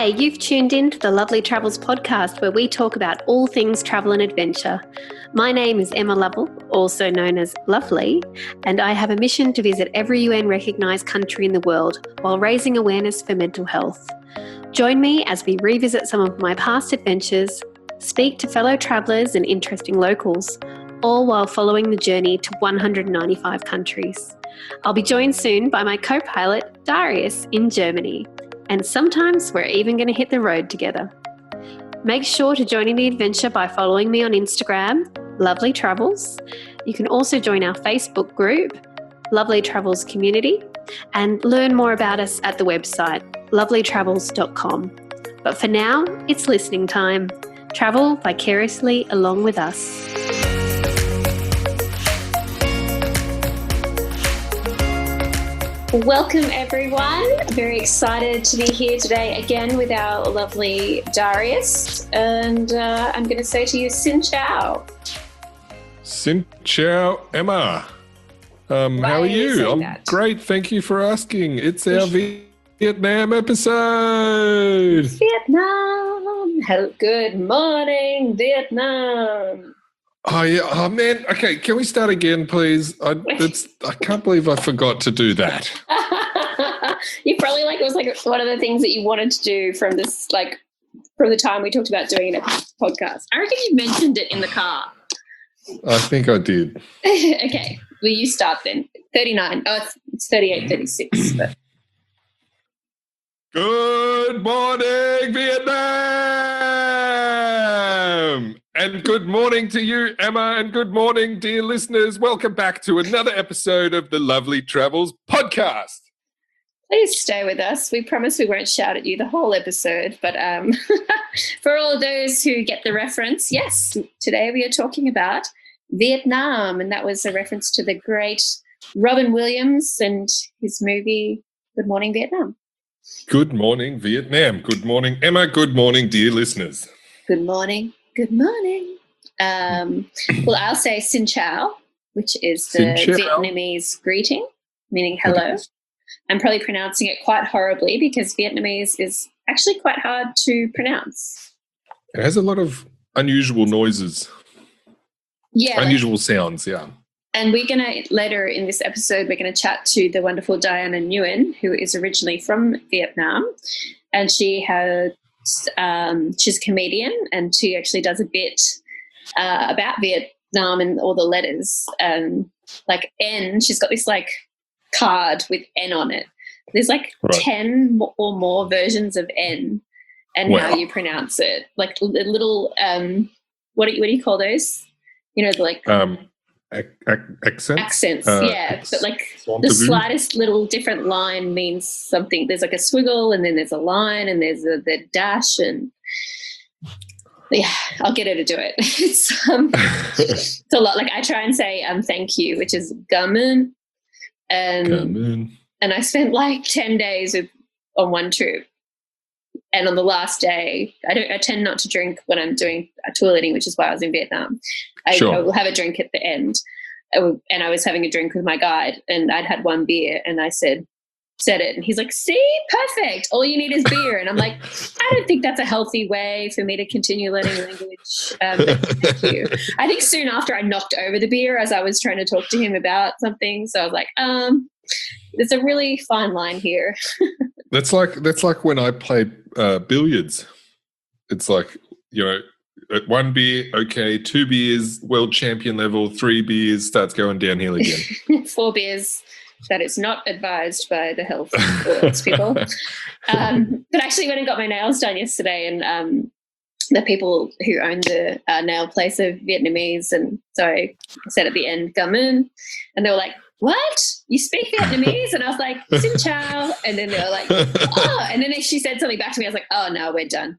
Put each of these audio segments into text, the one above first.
Hi, you've tuned in to the Lovely Travels podcast where we talk about all things travel and adventure. My name is Emma Lovell, also known as Lovely, and I have a mission to visit every UN recognised country in the world while raising awareness for mental health. Join me as we revisit some of my past adventures, speak to fellow travellers and interesting locals, all while following the journey to 195 countries. I'll be joined soon by my co-pilot, Darius, in Germany. And sometimes we're even going to hit the road together. Make sure to join in the adventure by following me on Instagram, Lovely Travels. You can also join our Facebook group, Lovely Travels Community, and learn more about us at the website, lovelytravels.com. But for now, it's listening time. Travel vicariously along with us. Welcome everyone. Very excited to be here today again with our lovely Darius. And I'm going to say to you, Xin Chao. Xin Chao, Emma. How are you? I'm great. Thank you for asking. It's our Vietnam episode. Vietnam. Good morning, Vietnam. Oh, yeah. Oh, man. Okay, can we start again, please? I can't believe I forgot to do that. You probably it was one of the things that you wanted to do from this, from the time we talked about doing a podcast. I reckon you mentioned it in the car. I think I did. Okay. Well, you start then. 39. Oh, it's 38, 36. But. Good morning, Vietnam! And good morning to you, Emma, and good morning, dear listeners. Welcome back to another episode of the Lovely Travels podcast. Please stay with us. We promise we won't shout at you the whole episode, but for all those who get the reference, yes, today we are talking about Vietnam, and that was a reference to the great Robin Williams and his movie Good Morning, Vietnam. Good morning, Vietnam. Good morning, Emma. Good morning, dear listeners. Good morning. Good morning. Well, I'll say Xin Chao, which is the Vietnamese greeting, meaning hello. I'm probably pronouncing it quite horribly because Vietnamese is actually quite hard to pronounce. It has a lot of unusual noises. Yeah. Unusual sounds, yeah. And we're going to, later in this episode, we're going to chat to the wonderful Diana Nguyen, who is originally from Vietnam. And she's a comedian, and she actually does a bit about Vietnam and all the letters. N, she's got this card with N on it. There's 10 or more versions of N and how you pronounce it. Like little, what do you call those? You know, accents? Accents, yeah. But the slightest little different line means something. There's a squiggle, and then there's a line, and there's the dash, and yeah, I'll get her to do it. It's a lot. I try and say thank you, which is gamun. And I spent 10 days on one trip. And on the last day, I tend not to drink when I'm doing toileting, which is why I was in Vietnam. I will have a drink at the end. And I was having a drink with my guide, and I'd had one beer, and I said it. And he's like, see, perfect. All you need is beer. And I'm like, I don't think that's a healthy way for me to continue learning language. Thank you. I think soon after I knocked over the beer as I was trying to talk to him about something. So I was like, there's a really fine line here. That's like when I played billiards. It's at 1 beer, okay, 2 beers, world champion level, 3 beers, starts going downhill again. 4 beers, that is not advised by the health people. But actually went and got my nails done yesterday, and the people who own the nail place are Vietnamese, and so I said at the end, gamun, and they were like, what? You speak Vietnamese? And I was like, Xin Chao. And then they were like, oh. And then she said something back to me. I was like, oh, no, we're done.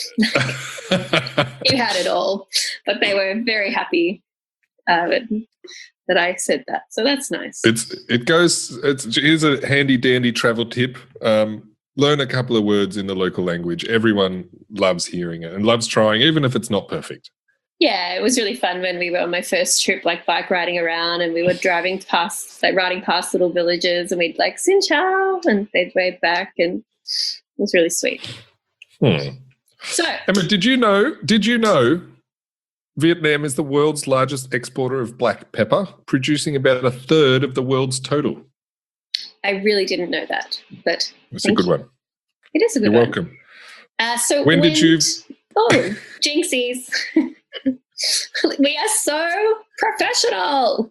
You had it all. But they were very happy that I said that. So that's nice. Here's a handy dandy travel tip. Learn a couple of words in the local language. Everyone loves hearing it and loves trying, even if it's not perfect. Yeah, it was really fun when we were on my first trip, bike riding around, and we were riding past little villages, and we'd Xin Chao, and they'd wave back, and it was really sweet. So, Emma, did you know Vietnam is the world's largest exporter of black pepper, producing about a third of the world's total? I really didn't know that, but it's a good one. It is a good You're one. welcome. So when did you? Oh, jinxies! We are so professional.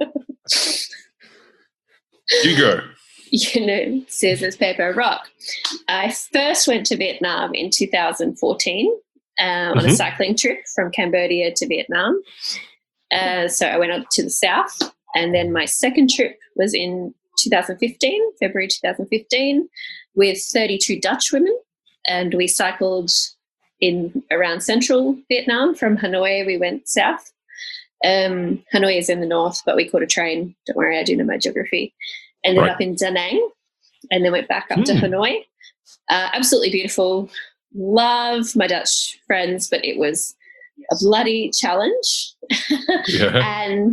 You go. Scissors, paper, rock. I first went to Vietnam in 2014 on a cycling trip from Cambodia to Vietnam. So I went up to the south, and then my second trip was in 2015, February 2015, with 32 Dutch women, and we cycled in around central Vietnam. From Hanoi, we went south. Hanoi is in the north, but we caught a train. Don't worry, I do know my geography. Ended up in Da Nang, and then went back up to Hanoi. Absolutely beautiful. Love my Dutch friends, but it was a bloody challenge. And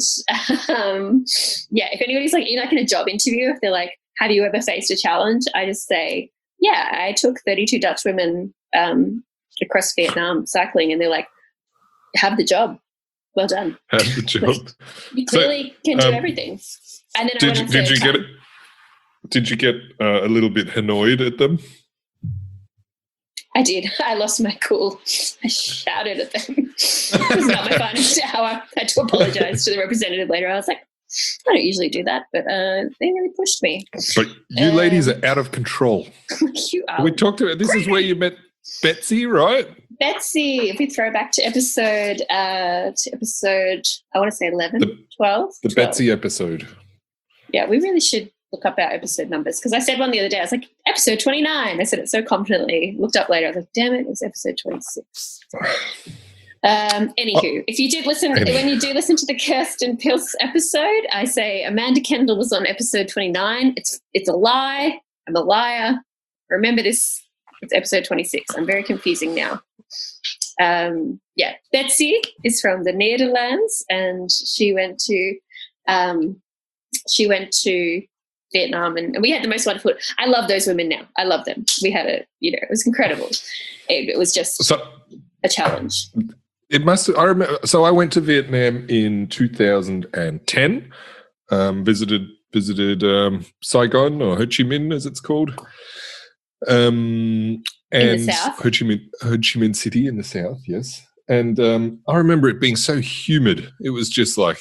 if anybody's like in a job interview, if they're like, have you ever faced a challenge? I just say, yeah, I took 32 Dutch women across Vietnam cycling, and they're like, have the job. Well done. Have the job. You clearly can do everything. And then did you get a little bit annoyed at them? I did. I lost my cool. I shouted at them. It was not my finest hour. I had to apologize to the representative later. I was like, I don't usually do that, but they really pushed me. But you ladies are out of control. You are. We talked about this. Is where you met Betsy, right? Betsy. If we throw back to episode, I want to say 11, 12. The 12. Betsy episode. Yeah, we really should look up our episode numbers, because I said one the other day. I was like, episode 29. I said it so confidently. Looked up later. I was like, damn it, it was episode 26. Anywho, if you did listen, when you do listen to the Kirsten Pilz episode, I say Amanda Kendall was on episode 29. It's a lie. I'm a liar. Remember this. It's episode 26. I'm very confusing now. Betsy is from the Netherlands, and she went to Vietnam, and we had the most wonderful. I love those women now. I love them. We had it was incredible. It was just a challenge. It must. I remember. So I went to Vietnam in 2010. Visited Saigon, or Ho Chi Minh as it's called. And in the south? Ho Chi Minh City in the south, yes. And I remember it being so humid. It was just like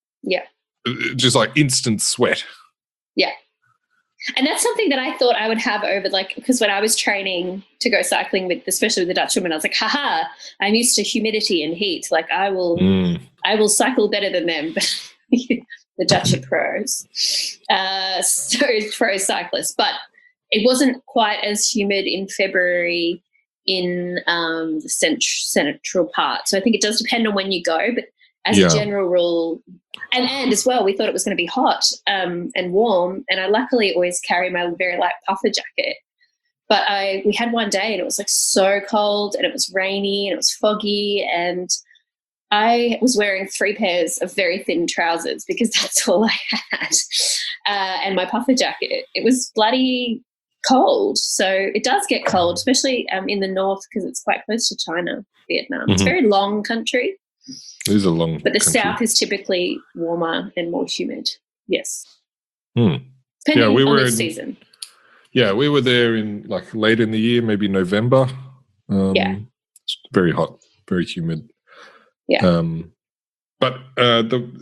instant sweat. Yeah. And that's something that I thought I would have over, because when I was training to go cycling especially with the Dutch women, I was like, haha, I'm used to humidity and heat. Like I will cycle better than them. But the Dutch are pros. So pro cyclists. But it wasn't quite as humid in February in the central part. So I think it does depend on when you go, but as a general rule, and as well, we thought it was going to be hot and warm, and I luckily always carry my very light puffer jacket. But we had one day, and it was so cold, and it was rainy, and it was foggy, and I was wearing 3 pairs of very thin trousers because that's all I had, and my puffer jacket. It was bloody cold, so it does get cold, especially in the north, because it's quite close to China, Vietnam. It's a very long country. It is a long But the country. south is typically warmer and more humid. Yes. We were in season. Yeah, we were there in late in the year, maybe November. It's very hot, very humid. Yeah. But I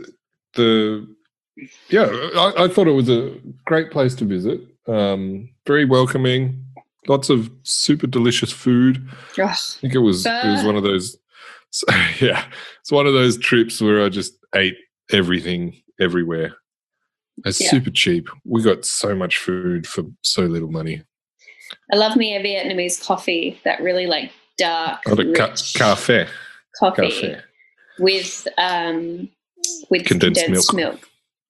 thought it was a great place to visit. Very welcoming, lots of super delicious food. Oh, I think it was one of those. So, it's one of those trips where I just ate everything everywhere. It's super cheap. We got so much food for so little money. I love me a Vietnamese coffee, that really dark, rich cafe coffee with condensed milk.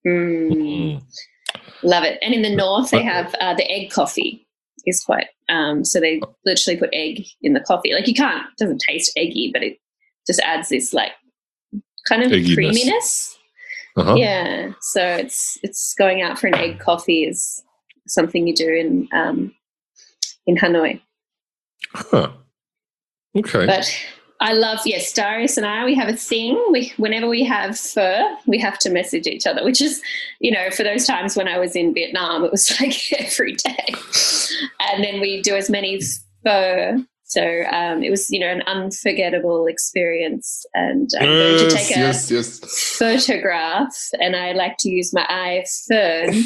Love it. And in the north, they have the egg coffee. Is quite so they literally put egg in the coffee. It doesn't taste eggy, but it just adds this kind of egginess. Creaminess. Yeah. So it's going out for an egg coffee is something you do in Hanoi. Huh. Okay. But I love, yes, Darius and I, we have a thing. Whenever we have fur, we have to message each other, which is, for those times when I was in Vietnam, it was like every day. And then we do as many fur. So it was, an unforgettable experience. And I'm going to take a photograph, and I like to use my iPhone.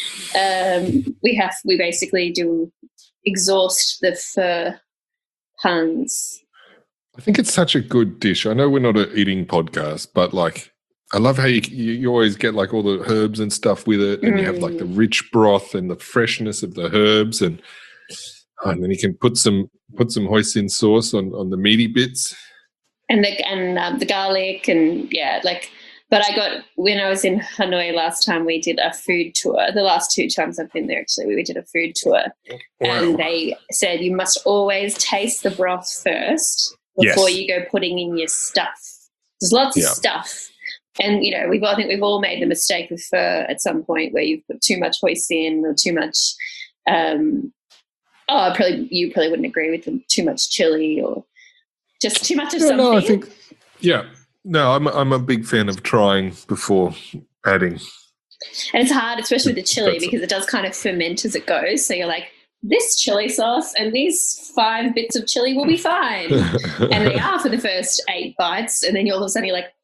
We basically do exhaust the fur puns. I think it's such a good dish. I know we're not an eating podcast, but like I love how you always get like all the herbs and stuff with it, and you have like the rich broth and the freshness of the herbs, and then you can put some hoisin sauce on the meaty bits, and the garlic, and But when I was in Hanoi last time, we did a food tour. The last 2 times I've been there, actually, we did a food tour. Wow. And they said you must always taste the broth first before you go putting in your stuff. There's lots of stuff. And, I think we've all made the mistake with pho at some point where you've put too much hoisin or too much you probably wouldn't agree with them, too much chili or just too much of something. No, I think, No, I'm a big fan of trying before adding. And it's hard, especially with the chili, because it does kind of ferment as it goes. So you're like, this chili sauce and these 5 bits of chili will be fine. And they are for the first 8 bites. And then all of a sudden you're like,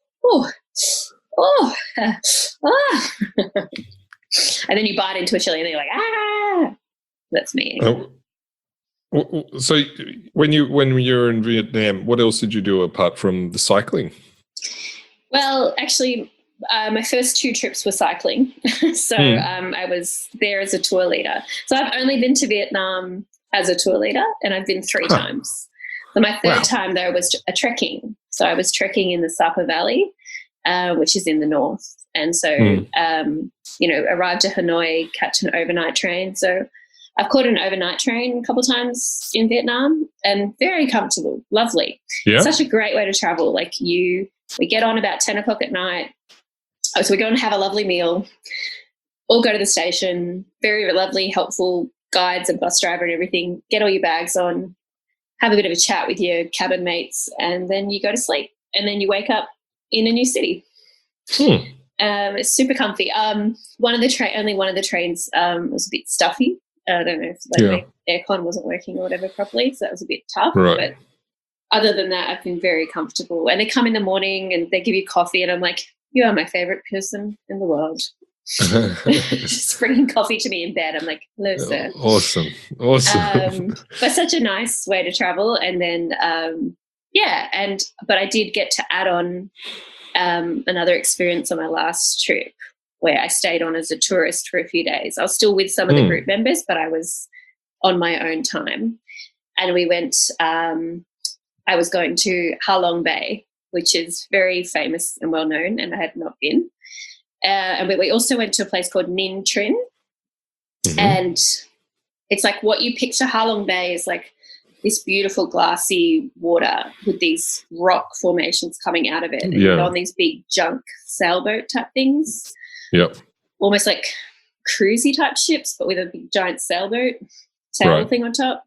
and then you bite into a chili and then you're like, ah. That's me. So when you're in Vietnam, what else did you do apart from the cycling? Well, actually, my first 2 trips were cycling. So I was there as a tour leader. So I've only been to Vietnam as a tour leader, and I've been 3 times. So my third time, though, was a trekking. So I was trekking in the Sapa Valley, which is in the north. And so, arrived to Hanoi, catch an overnight train. So I've caught an overnight train a couple of times in Vietnam, and very comfortable, lovely. Yeah. Such a great way to travel. Like we get on about 10 o'clock at night. So we go and have a lovely meal, all go to the station, very lovely, helpful guides and bus driver and everything, get all your bags on, have a bit of a chat with your cabin mates, and then you go to sleep. And then you wake up in a new city. It's super comfy. Only one of the trains was a bit stuffy. I don't know if the aircon wasn't working or whatever properly, so that was a bit tough. Right. But other than that, I've been very comfortable. And they come in the morning and they give you coffee, and I'm like, you are my favorite person in the world. Just bringing coffee to me in bed. I'm like, hello, sir. Awesome. But such a nice way to travel. And then, but I did get to add on another experience on my last trip, where I stayed on as a tourist for a few days. I was still with some of the group members, but I was on my own time. And we went, I was going to Ha Long Bay, which is very famous and well known, and I had not been. And we also went to a place called Ninh Trinh. And it's like what you picture Ha Long Bay is like this beautiful glassy water with these rock formations coming out of it. And you're on these big junk sailboat type things. Yep. Almost like cruisy type ships, but with a big giant sail thing on top.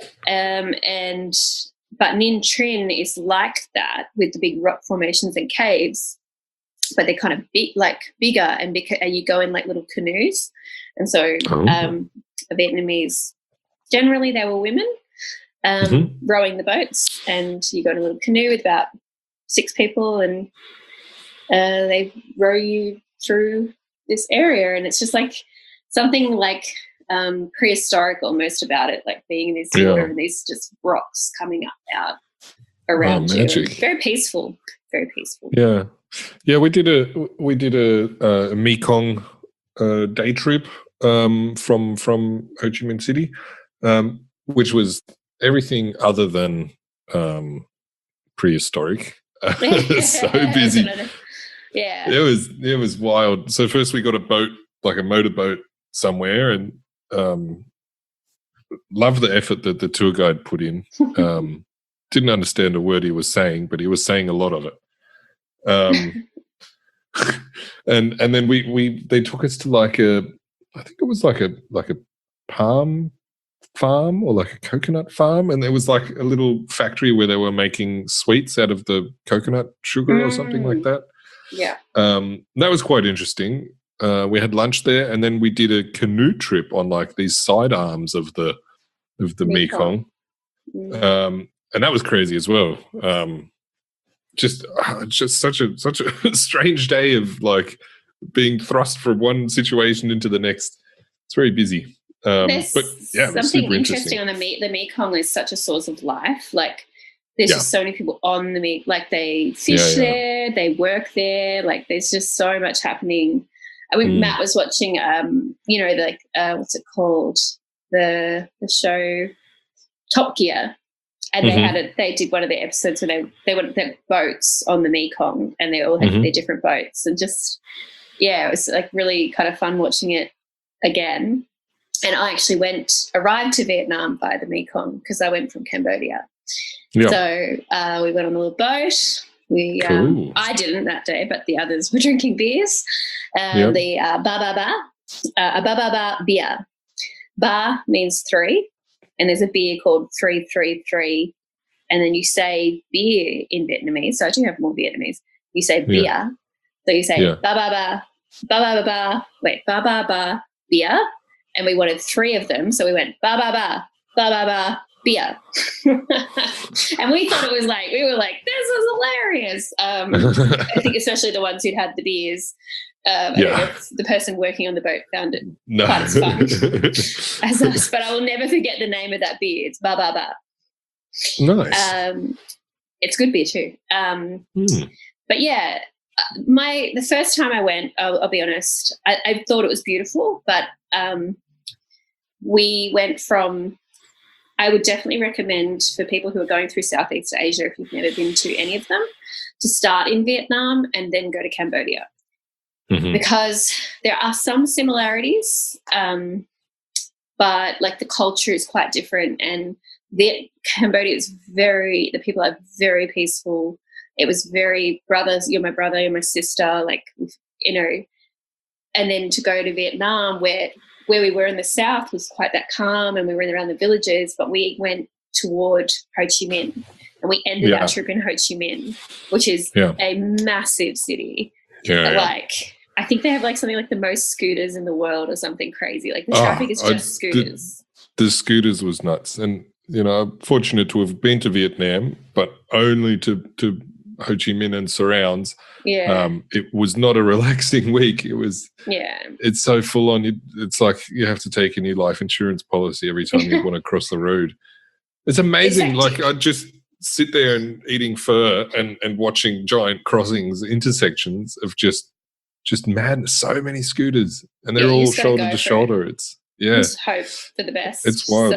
But Ninh Trinh is like that, with the big rock formations and caves, but they're kind of bigger and you go in like little canoes. And so Vietnamese, generally they were women rowing the boats, and you go in a little canoe with about 6 people, and they row you through this area, and it's just like something like prehistoric almost about it, like being in this water and these just rocks coming up out around you. Very peaceful. Yeah, we did a Mekong day trip from Ho Chi Minh City, which was everything other than prehistoric. So busy. Yeah, it was wild. So first we got a boat, like a motorboat somewhere, and loved the effort that the tour guide put in. Didn't understand a word he was saying, but he was saying a lot of it. And then they took us to like I think it was like a palm farm or like a coconut farm, and there was like a little factory where they were making sweets out of the coconut sugar or something like that. Yeah. That was quite interesting. We had lunch there, and then we did a canoe trip on like these side arms of the Mekong. And that was crazy as well. Just such a strange day of like being thrust from one situation into the next. It's very busy. There's but yeah, something interesting on the Mekong is such a source of life. Like there's just so many people on the Mekong. Like they fish there, they work there. Like there's just so much happening. I mean, Matt was watching, like what's it called? The show Top Gear, and they did one of the episodes where they went their boats on the Mekong, and they all had their different boats, and just it was like really kind of fun watching it again. And I actually arrived to Vietnam by the Mekong because I went from Cambodia. Yep. So we went on a little boat. Cool. I didn't that day, but the others were drinking beers. The ba ba beer. Ba means 3, and there's a beer called 333, and then you say beer in Vietnamese. So I do have more Vietnamese. You say beer. Yeah. So you say ba ba ba beer. And we wanted 3 of them, so we went ba beer. And we thought we were like, this is hilarious. I think especially the ones who'd had the beers. I don't know if the person working on the boat found it quite as fun as us, but I will never forget the name of that beer. It's ba. Nice. It's good beer too. But yeah, the first time I went, I'll be honest, I thought it was beautiful, but we went from, I would definitely recommend for people who are going through Southeast Asia, if you've never been to any of them, to start in Vietnam and then go to Cambodia. Because there are some similarities, but like the culture is quite different, and Cambodia is the people are very peaceful. It was very brothers, you're my brother, you're my sister, like, and then to go to Vietnam where we were in the south was quite that calm, and we were around the villages, but we went toward Ho Chi Minh, and we ended our trip in Ho Chi Minh, which is a massive city. I think they have like something like the most scooters in the world or something crazy. Like the traffic is just scooters. The scooters was nuts. And, I'm fortunate to have been to Vietnam, but only to Ho Chi Minh and surrounds. It was not a relaxing week. It was. It's so full on. It's like you have to take a new life insurance policy every time you want to cross the road. It's amazing. Like I just sit there and eating pho and watching giant crossings, intersections of just madness. So many scooters, and they're all shoulder to shoulder. It's just hope for the best. It's wild.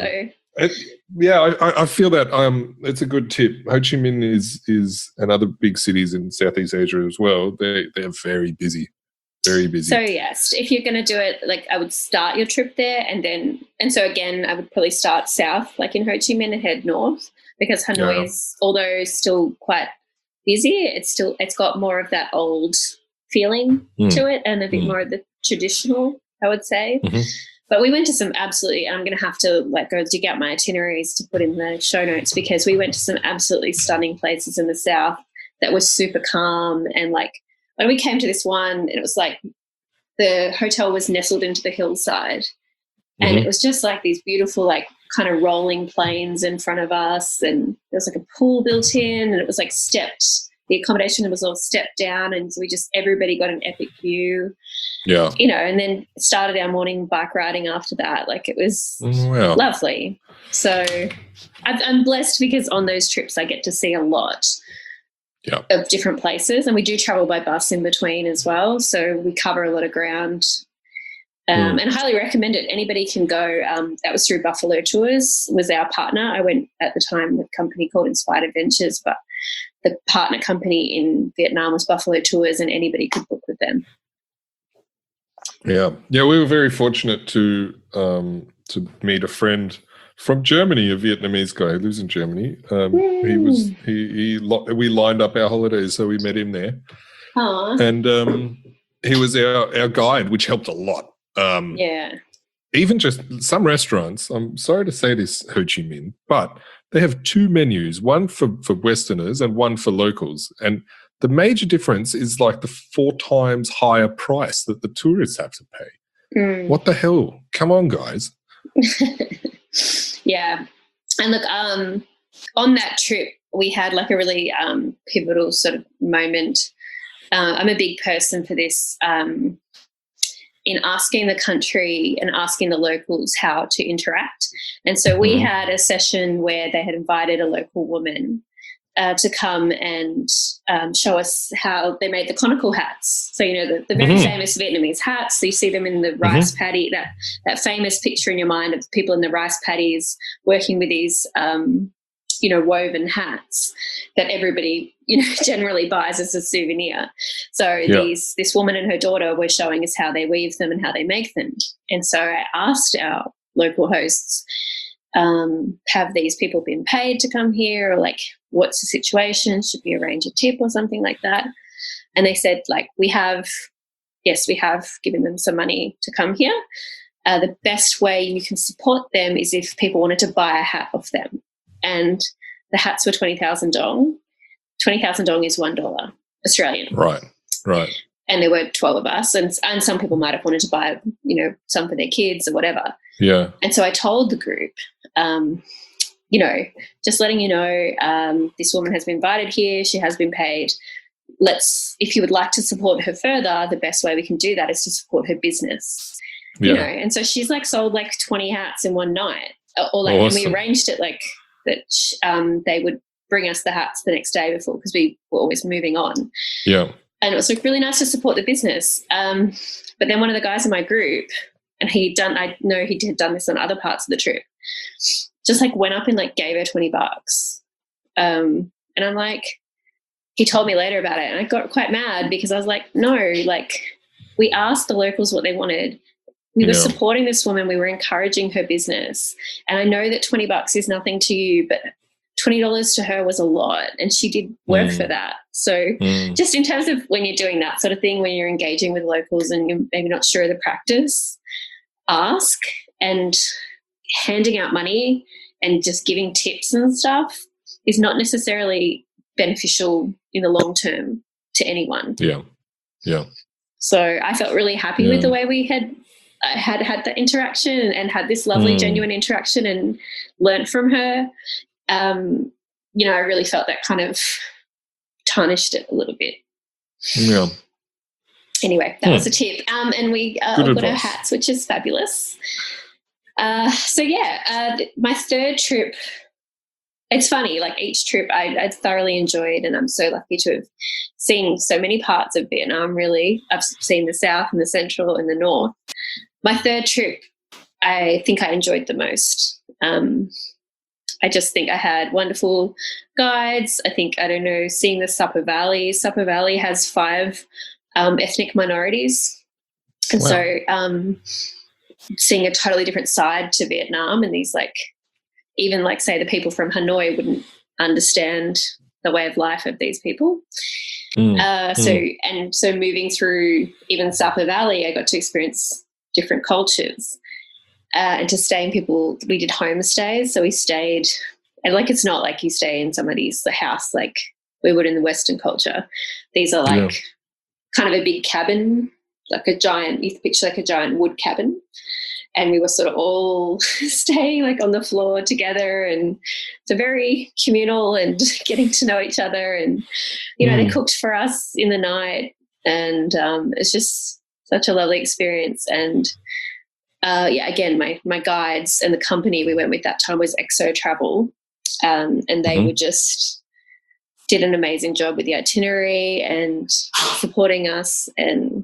I feel that it's a good tip. Ho Chi Minh is and other big cities in Southeast Asia as well. They're very busy, very busy. So yes, if you're going to do it, like I would start your trip there, and so again, I would probably start south, like in Ho Chi Minh, and head north, because Hanoi is, although still quite busy, it's got more of that old feeling to it, and a bit more of the traditional, I would say. But we went to some absolutely, and I'm going to have to go dig out my itineraries to put in the show notes, because we went to some absolutely stunning places in the south that were super calm. And like when we came to this one, it was like the hotel was nestled into the hillside, and it was just like these beautiful, like kind of rolling plains in front of us, and there was like a pool built in, and it was like stepped. The accommodation was all stepped down, and so everybody got an epic view. And then started our morning bike riding after that. Like it was lovely. So I'm blessed because on those trips I get to see a lot of different places, and we do travel by bus in between as well. So we cover a lot of ground. And I highly recommend it. Anybody can go. That was through Buffalo Tours, was our partner. I went at the time with a company called Inspired Adventures, but the partner company in Vietnam was Buffalo Tours, and anybody could book with them. Yeah, we were very fortunate to meet a friend from Germany, a Vietnamese guy who lives in Germany. We lined up our holidays, so we met him there. And he was our guide, which helped a lot. even just some restaurants, I'm sorry to say this, Ho Chi Minh, but they have 2 menus, one for Westerners and one for locals. And the major difference is like the 4 times higher price that the tourists have to pay. What the hell? Come on, guys. Yeah. And look, on that trip, we had like a really pivotal sort of moment. I'm a big person for this, in asking the country and asking the locals how to interact. And so we had a session where they had invited a local woman to come and show us how they made the conical hats. So, the very famous Vietnamese hats. So you see them in the rice paddy, that famous picture in your mind of people in the rice paddies working with these, woven hats that everybody, generally buys as a souvenir. So this woman and her daughter were showing us how they weave them and how they make them. And so I asked our local hosts, have these people been paid to come here, or like, what's the situation? Should we arrange a tip or something like that? And they said, like, we have given them some money to come here. The best way you can support them is if people wanted to buy a hat off them. And the hats were 20,000 dong. 20,000 dong is $1 Australian. Right. And there were 12 of us, and some people might have wanted to buy, some for their kids or whatever. Yeah. And so I told the group, just letting you know, this woman has been invited here. She has been paid. If you would like to support her further, the best way we can do that is to support her business. Yeah. And so she's like sold like 20 hats in one night, or like, awesome. And we arranged it like that. They would bring us the hats the next day before, because we were always moving on. Yeah. And it was like really nice to support the business. But then one of the guys in my group, and I know he had done this on other parts of the trip, just like went up and like gave her $20. And I'm like, he told me later about it, and I got quite mad because I was like, no, like, we asked the locals what they wanted. We were supporting this woman. We were encouraging her business. And I know that $20 is nothing to you, but $20 to her was a lot, and she did work for that. So just in terms of when you're doing that sort of thing, when you're engaging with locals and you're maybe not sure of the practice, ask. And handing out money and just giving tips and stuff is not necessarily beneficial in the long term to anyone. Yeah. So I felt really happy with the way we had that interaction and had this lovely, genuine interaction and learnt from her. I really felt that kind of tarnished it a little bit. Yeah. Anyway, that was a tip. And we got our hats, which is fabulous. My third trip, it's funny, like each trip I thoroughly enjoyed, and I'm so lucky to have seen so many parts of Vietnam, really. I've seen the South and the Central and the North. My third trip, I think I enjoyed the most. I just think I had wonderful guides. I think, seeing the Supper Valley. Supper Valley has 5 ethnic minorities. And so seeing a totally different side to Vietnam, and these even say the people from Hanoi wouldn't understand the way of life of these people. So moving through even Supper Valley, I got to experience different cultures. And to stay in we did homestays. So we stayed, and it's not like you stay in somebody's house like we would in the Western culture. These are kind of a big cabin, like a giant, you picture like a giant wood cabin. And we were sort of all staying on the floor together, and it's a very communal and getting to know each other. And, they cooked for us in the night, and it's just such a lovely experience. And again, my guides and the company we went with that time was Exo Travel, and they were just did an amazing job with the itinerary and supporting us. And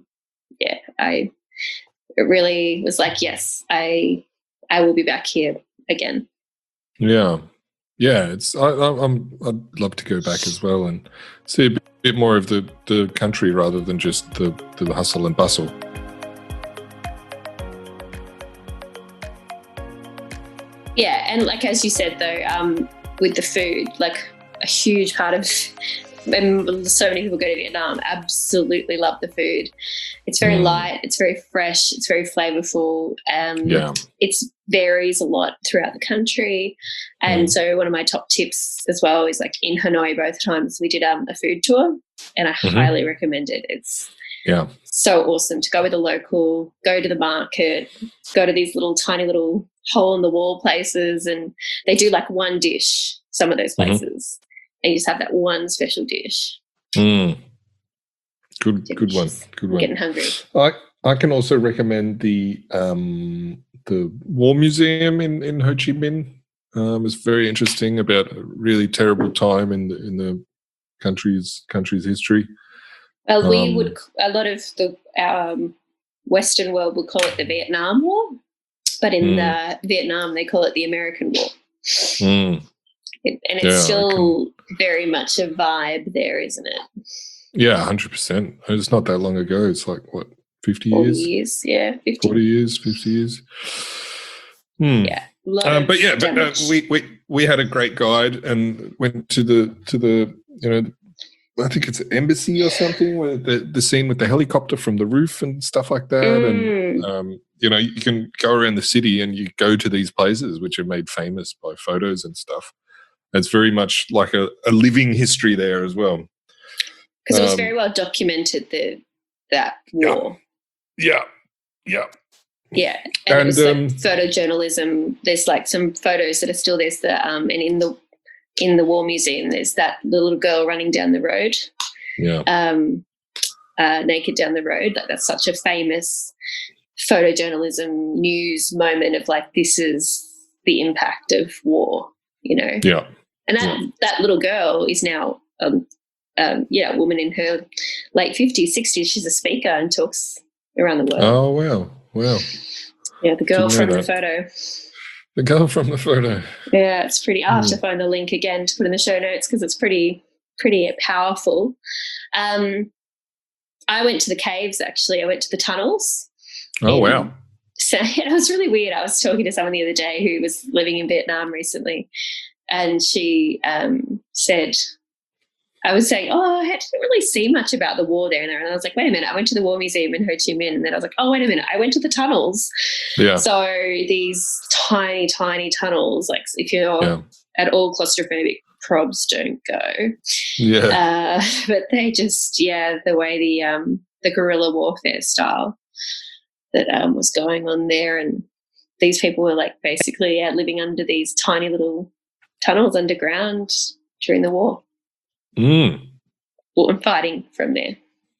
it really was like, yes, I will be back here again. Yeah. I'd love to go back as well and see a bit more of the country rather than just the hustle and bustle. Yeah, and as you said though, with the food, a huge part of and so many people go to Vietnam, absolutely love the food. It's very light, it's very fresh, it's very flavorful. It varies a lot throughout the country. And so one of my top tips as well is like in Hanoi, both times we did a food tour, and I highly recommend it. It's so awesome to go with a local, go to the market, go to these little tiny little hole in the wall places, and they do like one dish, some of those places. And you just have that one special dish. Good one. Getting hungry. I can also recommend the War Museum in Ho Chi Minh. It's very interesting about a really terrible time in the country's history. Well, we would, a lot of our Western world would call it the Vietnam War, but in Vietnam they call it the American War. It's still very much a vibe there, isn't it? Yeah, 100%. It's not that long ago. It's like, what, 50 years? 40 years, yeah. 50. 40 years, 50 years. Yeah. We had a great guide and went to the I think it's an embassy or something, where the scene with the helicopter from the roof and stuff like that. And you can go around the city and you go to these places which are made famous by photos and stuff. It's very much like a living history there as well. Because it was very well documented, that war. Yeah. Yeah, and it was like photojournalism. There's like some photos that are still there. And in the War Museum, there's that little girl running down the road. Yeah. Naked down the road. Like, that's such a famous photojournalism news moment of like, this is the impact of war, Yeah. And that little girl is now, a woman in her late 50s, 60s. She's a speaker and talks around the world. Oh, wow. Wow. Yeah, the girl from the photo. The girl from the photo. Yeah, it's pretty. I'll have to find the link again to put in the show notes because it's pretty powerful. I went to the caves, actually. I went to the tunnels. Oh, wow. So it was really weird. I was talking to someone the other day who was living in Vietnam recently, and she said, I was saying, I didn't really see much about the war there. And I was like, wait a minute, I went to the War Museum in Ho Chi Minh. And then I was like, oh, wait a minute, I went to the tunnels. Yeah. So these tiny, tiny tunnels, like if you're at all claustrophobic, probs don't go. Yeah. But they just, the way the guerrilla warfare style that was going on there. And these people were like basically living under these tiny little tunnels underground during the war. Well, I'm fighting from there.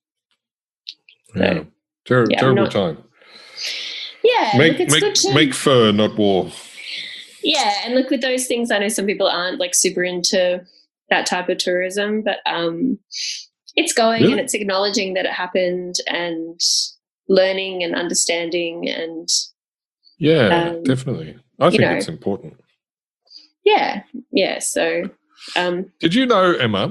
So, terrible time. Yeah, make fur, not war. Yeah, and look, with those things, I know some people aren't like super into that type of tourism, but it's going and it's acknowledging that it happened and learning and understanding and definitely. I think it's important. Yeah. So. Did you know, Emma,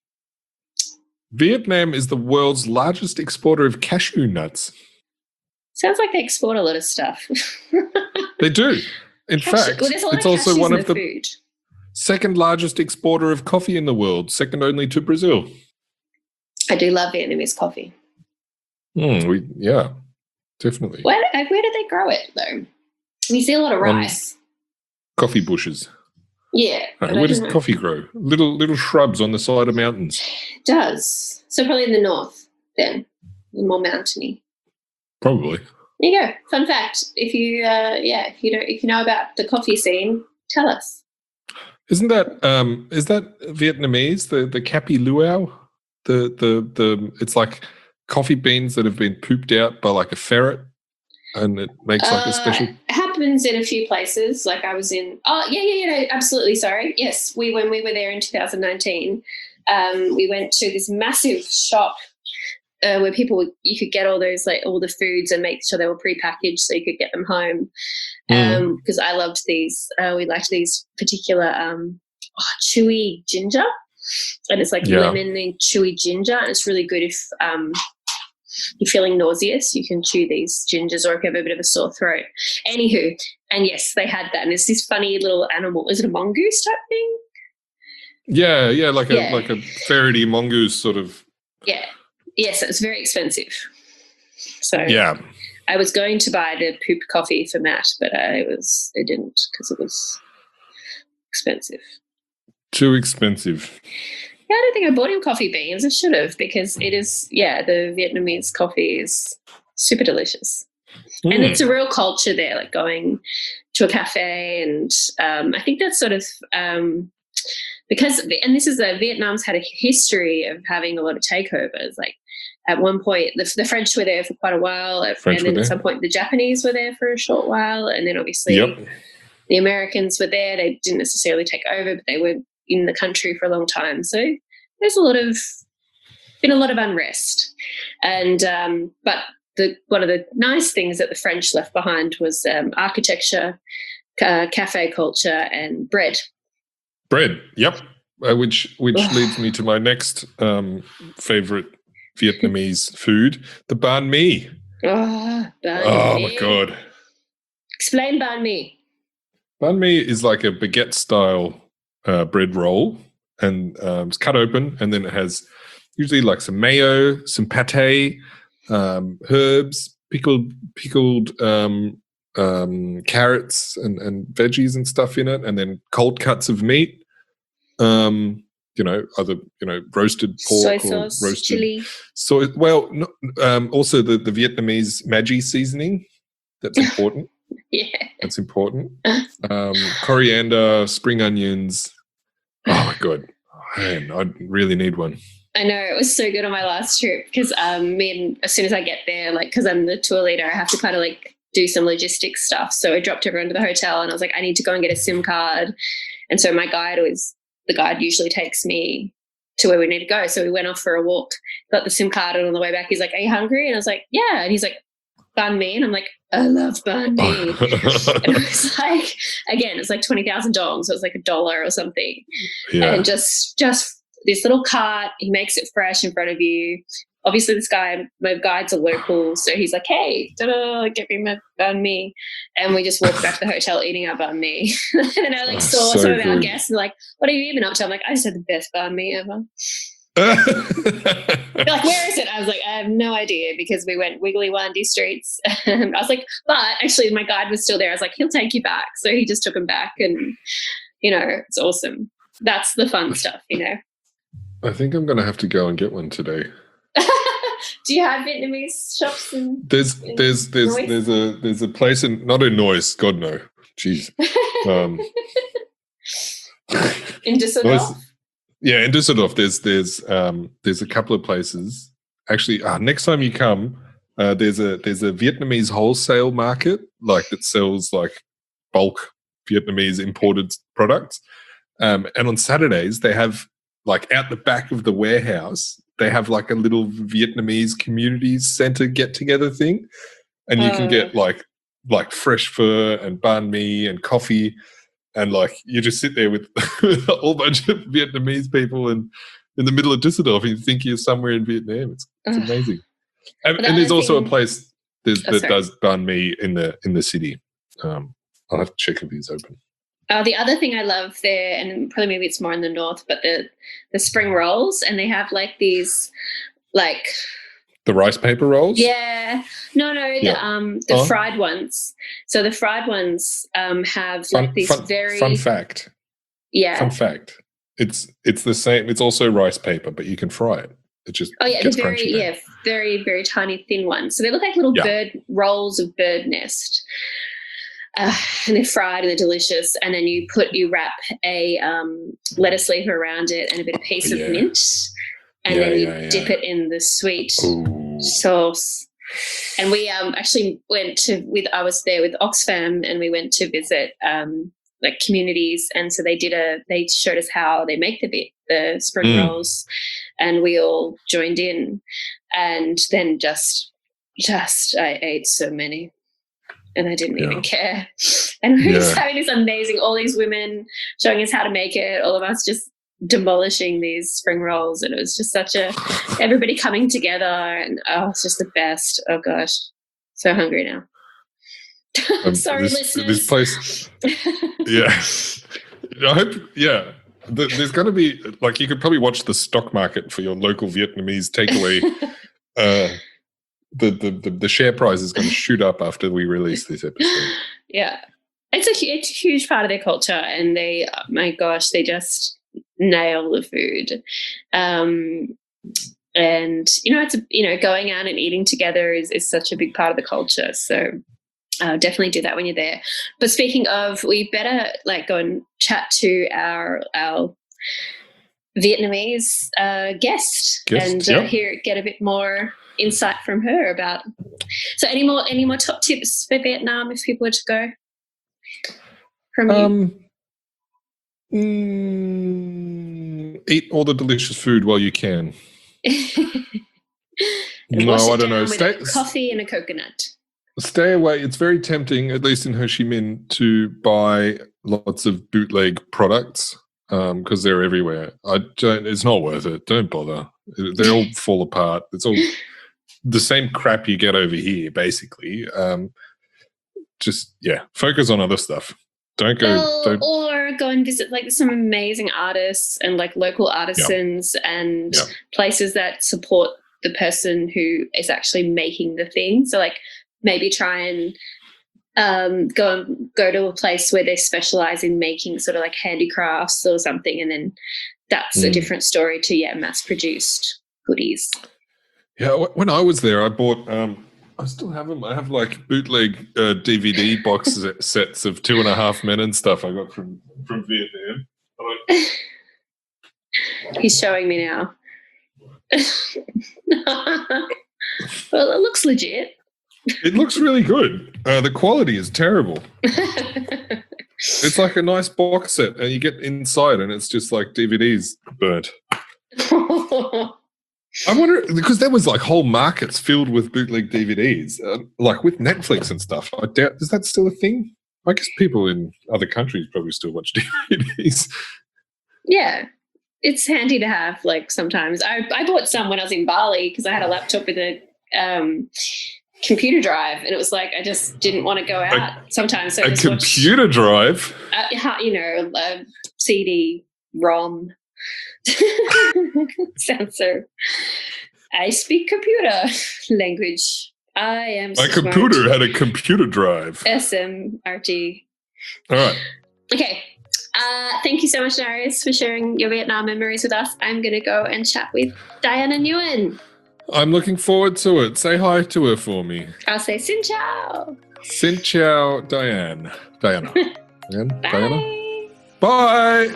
Vietnam is the world's largest exporter of cashew nuts? Sounds like they export a lot of stuff. They do. In fact, it's also one of the second largest exporter of coffee in the world, second only to Brazil. I do love Vietnamese coffee. Definitely. Where do they grow it, though? We see a lot of rice. Coffee bushes. Yeah. Where does coffee grow? Little shrubs on the side of mountains. It does. So probably in the north then, more mountainy. Probably. There you go. Fun fact. If you if you know about the coffee scene, tell us. Isn't that is that Vietnamese, the Capi Luau? The it's like coffee beans that have been pooped out by like a ferret, and it makes like a special. It happens in a few places. Like I was in. Oh yeah, absolutely. Sorry. Yes, when we were there in 2019, we went to this massive shop where you could get all those all the foods and make sure they were prepackaged so you could get them home. Because I loved these. We liked these particular chewy ginger, and it's like lemon and chewy ginger, and it's really good if you're feeling nauseous, you can chew these gingers, or if you have a bit of a sore throat. Anywho, and yes, they had that, and it's this funny little animal. Is it a mongoose type thing? Yeah, like Yeah. a Faraday mongoose sort of. Yeah. Yes, it's very expensive. So Yeah. I was going to buy the poop coffee for Matt, but I didn't because it was expensive. Too expensive. Yeah, I don't think I bought him coffee beans. I should have, because it is, the Vietnamese coffee is super delicious. And it's a real culture there, like going to a cafe. And I think that's sort of because, and this is Vietnam's had a history of having a lot of takeovers. Like at one point, the French were there for quite a while. And then at some point, the Japanese were there for a short while. And then obviously the Americans were there. They didn't necessarily take over, but they were in the country for a long time. So there's been a lot of unrest. And but one of the nice things that the French left behind was architecture, cafe culture, and bread. Bread, yep. Which leads me to my next favorite Vietnamese food, the banh mi. Banh mi. My God. Explain banh mi. Banh mi is like a baguette style bread roll, and it's cut open, and then it has usually like some mayo, some pate, herbs, pickled carrots and veggies and stuff in it, and then cold cuts of meat. Roasted pork, soy sauce, roasted chili. So also the Vietnamese Maggi seasoning. That's important. Yeah, that's important. Coriander, spring onions. Oh my God, man, I really need one. I know, it was so good on my last trip because as soon as I get there, like, because I'm the tour leader, I have to kind of like do some logistics stuff. So I dropped everyone to the hotel and I was like, I need to go and get a SIM card. And so the guide usually takes me to where we need to go. So we went off for a walk, got the SIM card, and on the way back, he's like, are you hungry? And I was like, yeah. And he's like, banh mi. And I'm like, I love banh mi. And it was like, again, it's like 20,000 dong. So it's like $1 or something. Yeah. And just this little cart, he makes it fresh in front of you. Obviously, my guide's a local, so he's like, hey, get me my banh mi. And we just walked back to the hotel eating our banh mi. And then I saw some of our guests and like, what are you even up to? I'm like, I just had the best banh mi ever. They're like, where is it? I was like, I have no idea, because we went wiggly windy streets. And I was like, but actually my guide was still there. I was like, he'll take you back. So he just took him back, and, it's awesome. That's the fun stuff, I think I'm going to have to go and get one today. Do you have Vietnamese shops? There's a place not in Neuss. God no, jeez. In Düsseldorf. Yeah, in Düsseldorf, there's a couple of places. Actually, next time you come, there's a Vietnamese wholesale market that sells like bulk Vietnamese imported products. And on Saturdays, they have like out the back of the warehouse, they have like a little Vietnamese community center get together thing, and you can get like fresh pho and banh mi and coffee, and like you just sit there with a whole bunch of Vietnamese people in the middle of Düsseldorf, and you think you're somewhere in Vietnam. It's amazing. And there's also a place that does banh mi in the city. I'll have to check if it's open. The other thing I love there, and probably maybe it's more in the north, but the spring rolls, and they have like these like the rice paper rolls. Yeah, the fried ones. So the fried ones have fun fact. Yeah, fun fact. It's the same. It's also rice paper, but you can fry it. It just gets crunchy. Very very tiny thin ones. So they look like little bird rolls of bird nest. And they're fried and they're delicious. And then you wrap a lettuce leaf around it and a bit of piece of mint, and then you dip it in the sweet sauce. And we actually I was there with Oxfam, and we went to visit like communities, and so they showed us how they make the spring rolls, and we all joined in, and then just I ate so many. And I didn't even care. And we were just having this amazing, all these women showing us how to make it, all of us just demolishing these spring rolls. And it was just everybody coming together. And it's just the best. Oh, gosh. So hungry now. Sorry, listeners. This place. Yeah. There's going to be, like, you could probably watch the stock market for your local Vietnamese takeaway. The share price is going to shoot up after we release this episode. Yeah. It's a huge part of their culture, and they, my gosh, they just nail the food. And, it's, going out and eating together is such a big part of the culture. So definitely do that when you're there. But speaking of, we better go and chat to our Vietnamese guest and get a bit more insight from her about. So any more top tips for Vietnam if people were to go from you? Eat all the delicious food while you can. No, I don't know. Coffee and a coconut. Stay away. It's very tempting, at least in Ho Chi Minh, to buy lots of bootleg products because they're everywhere. It's not worth it. Don't bother. They all fall apart. It's all the same crap you get over here, basically. Focus on other stuff. Or go and visit some amazing artists and local artisans and places that support the person who is actually making the thing. So maybe try and go to a place where they specialize in making sort of handicrafts or something, and then that's a different story to mass produced goodies. Yeah, when I was there, I bought. I still have them. I have bootleg DVD box sets of 2.5 Men and stuff I got from Vietnam. He's showing me now. Well, it looks legit. It looks really good. The quality is terrible. It's like a nice box set, and you get inside, and it's just DVDs burnt. I wonder, because there was whole markets filled with bootleg DVDs, with Netflix and stuff. I doubt, is that still a thing? I guess people in other countries probably still watch DVDs. Yeah, it's handy to have. Sometimes I bought some when I was in Bali because I had a laptop with a computer drive, and it was I just didn't want to go out sometimes. So a computer drive? A CD-ROM. Sounds so. I speak computer language. I am my computer had a computer drive. SMRT. All right. Okay. Thank you so much, Darius, for sharing your Vietnam memories with us. I'm going to go and chat with Diana Nguyen. I'm looking forward to it. Say hi to her for me. I'll say Xin Chao. Xin Chao, Diana. Bye. Diana. Bye.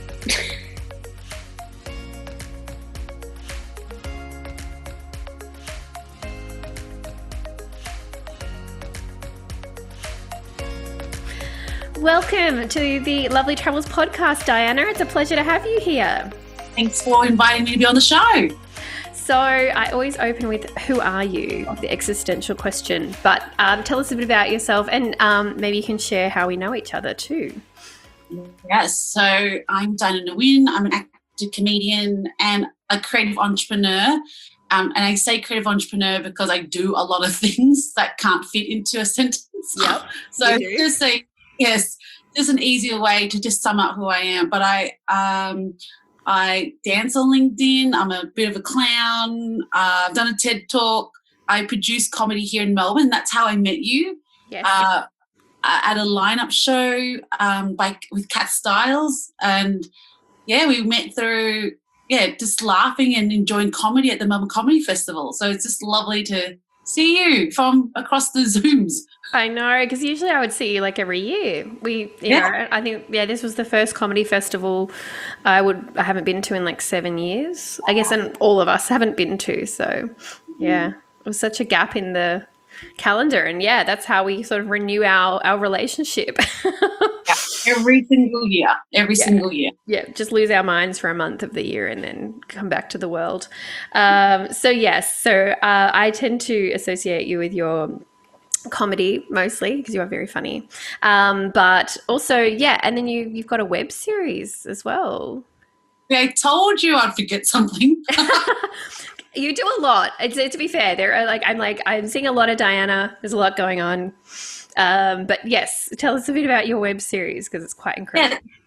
Welcome to the Lovely Travels podcast, Diana. It's a pleasure to have you here. Thanks for inviting me to be on the show. So I always open with, who are you? The existential question. But tell us a bit about yourself, and maybe you can share how we know each other too. Yes, so I'm Diana Nguyen. I'm an active comedian and a creative entrepreneur. And I say creative entrepreneur because I do a lot of things that can't fit into a sentence. Yep. So just say, yes, there's an easier way to just sum up who I am. But I dance on LinkedIn. I'm a bit of a clown. I've done a TED Talk. I produce comedy here in Melbourne. That's how I met you. Yes. At a lineup show with Cat Styles. And, we met through, just laughing and enjoying comedy at the Melbourne Comedy Festival. So it's just lovely to see you from across the Zooms. I know, because usually I would see you every year. I think, this was the first comedy festival I haven't been to in 7 years, I guess, and all of us haven't been to. So, it was such a gap in the calendar, and that's how we sort of renew our relationship. Every single year. Single year. Yeah, just lose our minds for a month of the year and then come back to the world. So I tend to associate you with your comedy mostly because you are very funny, but also and then you've got a web series as well. I told you I'd forget something. You do a lot. To be fair, there are I'm seeing a lot of Diana. There's a lot going on. But yes, tell us a bit about your web series because it's quite incredible.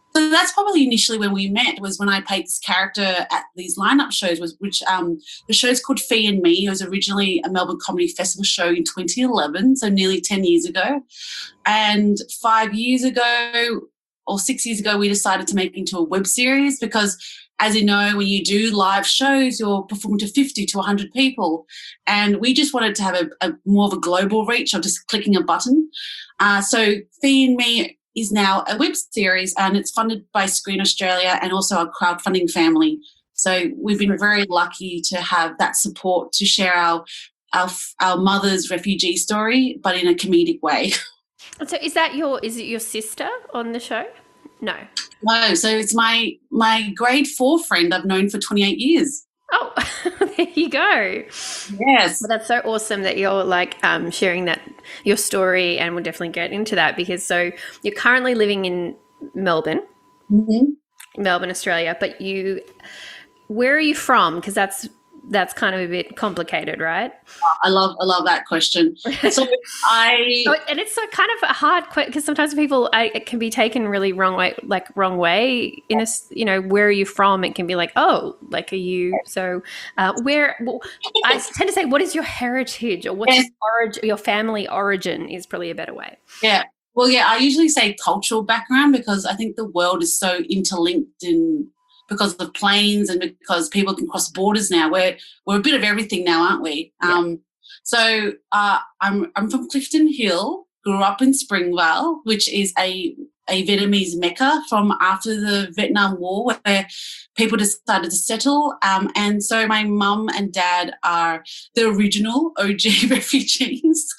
So that's probably initially when we met, was when I played this character at these lineup shows, which the show's called Fee and Me. It was originally a Melbourne Comedy Festival show in 2011, so nearly 10 years ago. And 5 years ago or 6 years ago, we decided to make it into a web series because, as you know, when you do live shows, you're performing to 50 to 100 people. And we just wanted to have a more of a global reach of just clicking a button. So Fee and Me is now a web series, and it's funded by Screen Australia and also our crowdfunding family. So we've been very lucky to have that support to share our mother's refugee story, but in a comedic way. So is it your sister on the show? No. No, so it's my grade 4 friend I've known for 28 years. Oh, there you go. Yes. Well, that's so awesome that you're like sharing that, your story, and we'll definitely get into that because so you're currently living in Melbourne, Melbourne, Australia, but where are you from? Because that's kind of a bit complicated, right? I love that question. So and it's so kind of a hard question because sometimes people it can be taken really wrong way. In a, where are you from? It can be like, oh, like, are you? So where? Well, I tend to say, what is your heritage, or what's your family origin? Is probably a better way. Yeah. Well, yeah. I usually say cultural background because I think the world is so interlinked because of planes and because people can cross borders now. We're a bit of everything now, aren't we? Yeah. So I'm from Clifton Hill, grew up in Springvale, which is a Vietnamese mecca from after the Vietnam War where people decided to settle. And so my mum and dad are the original OG refugees.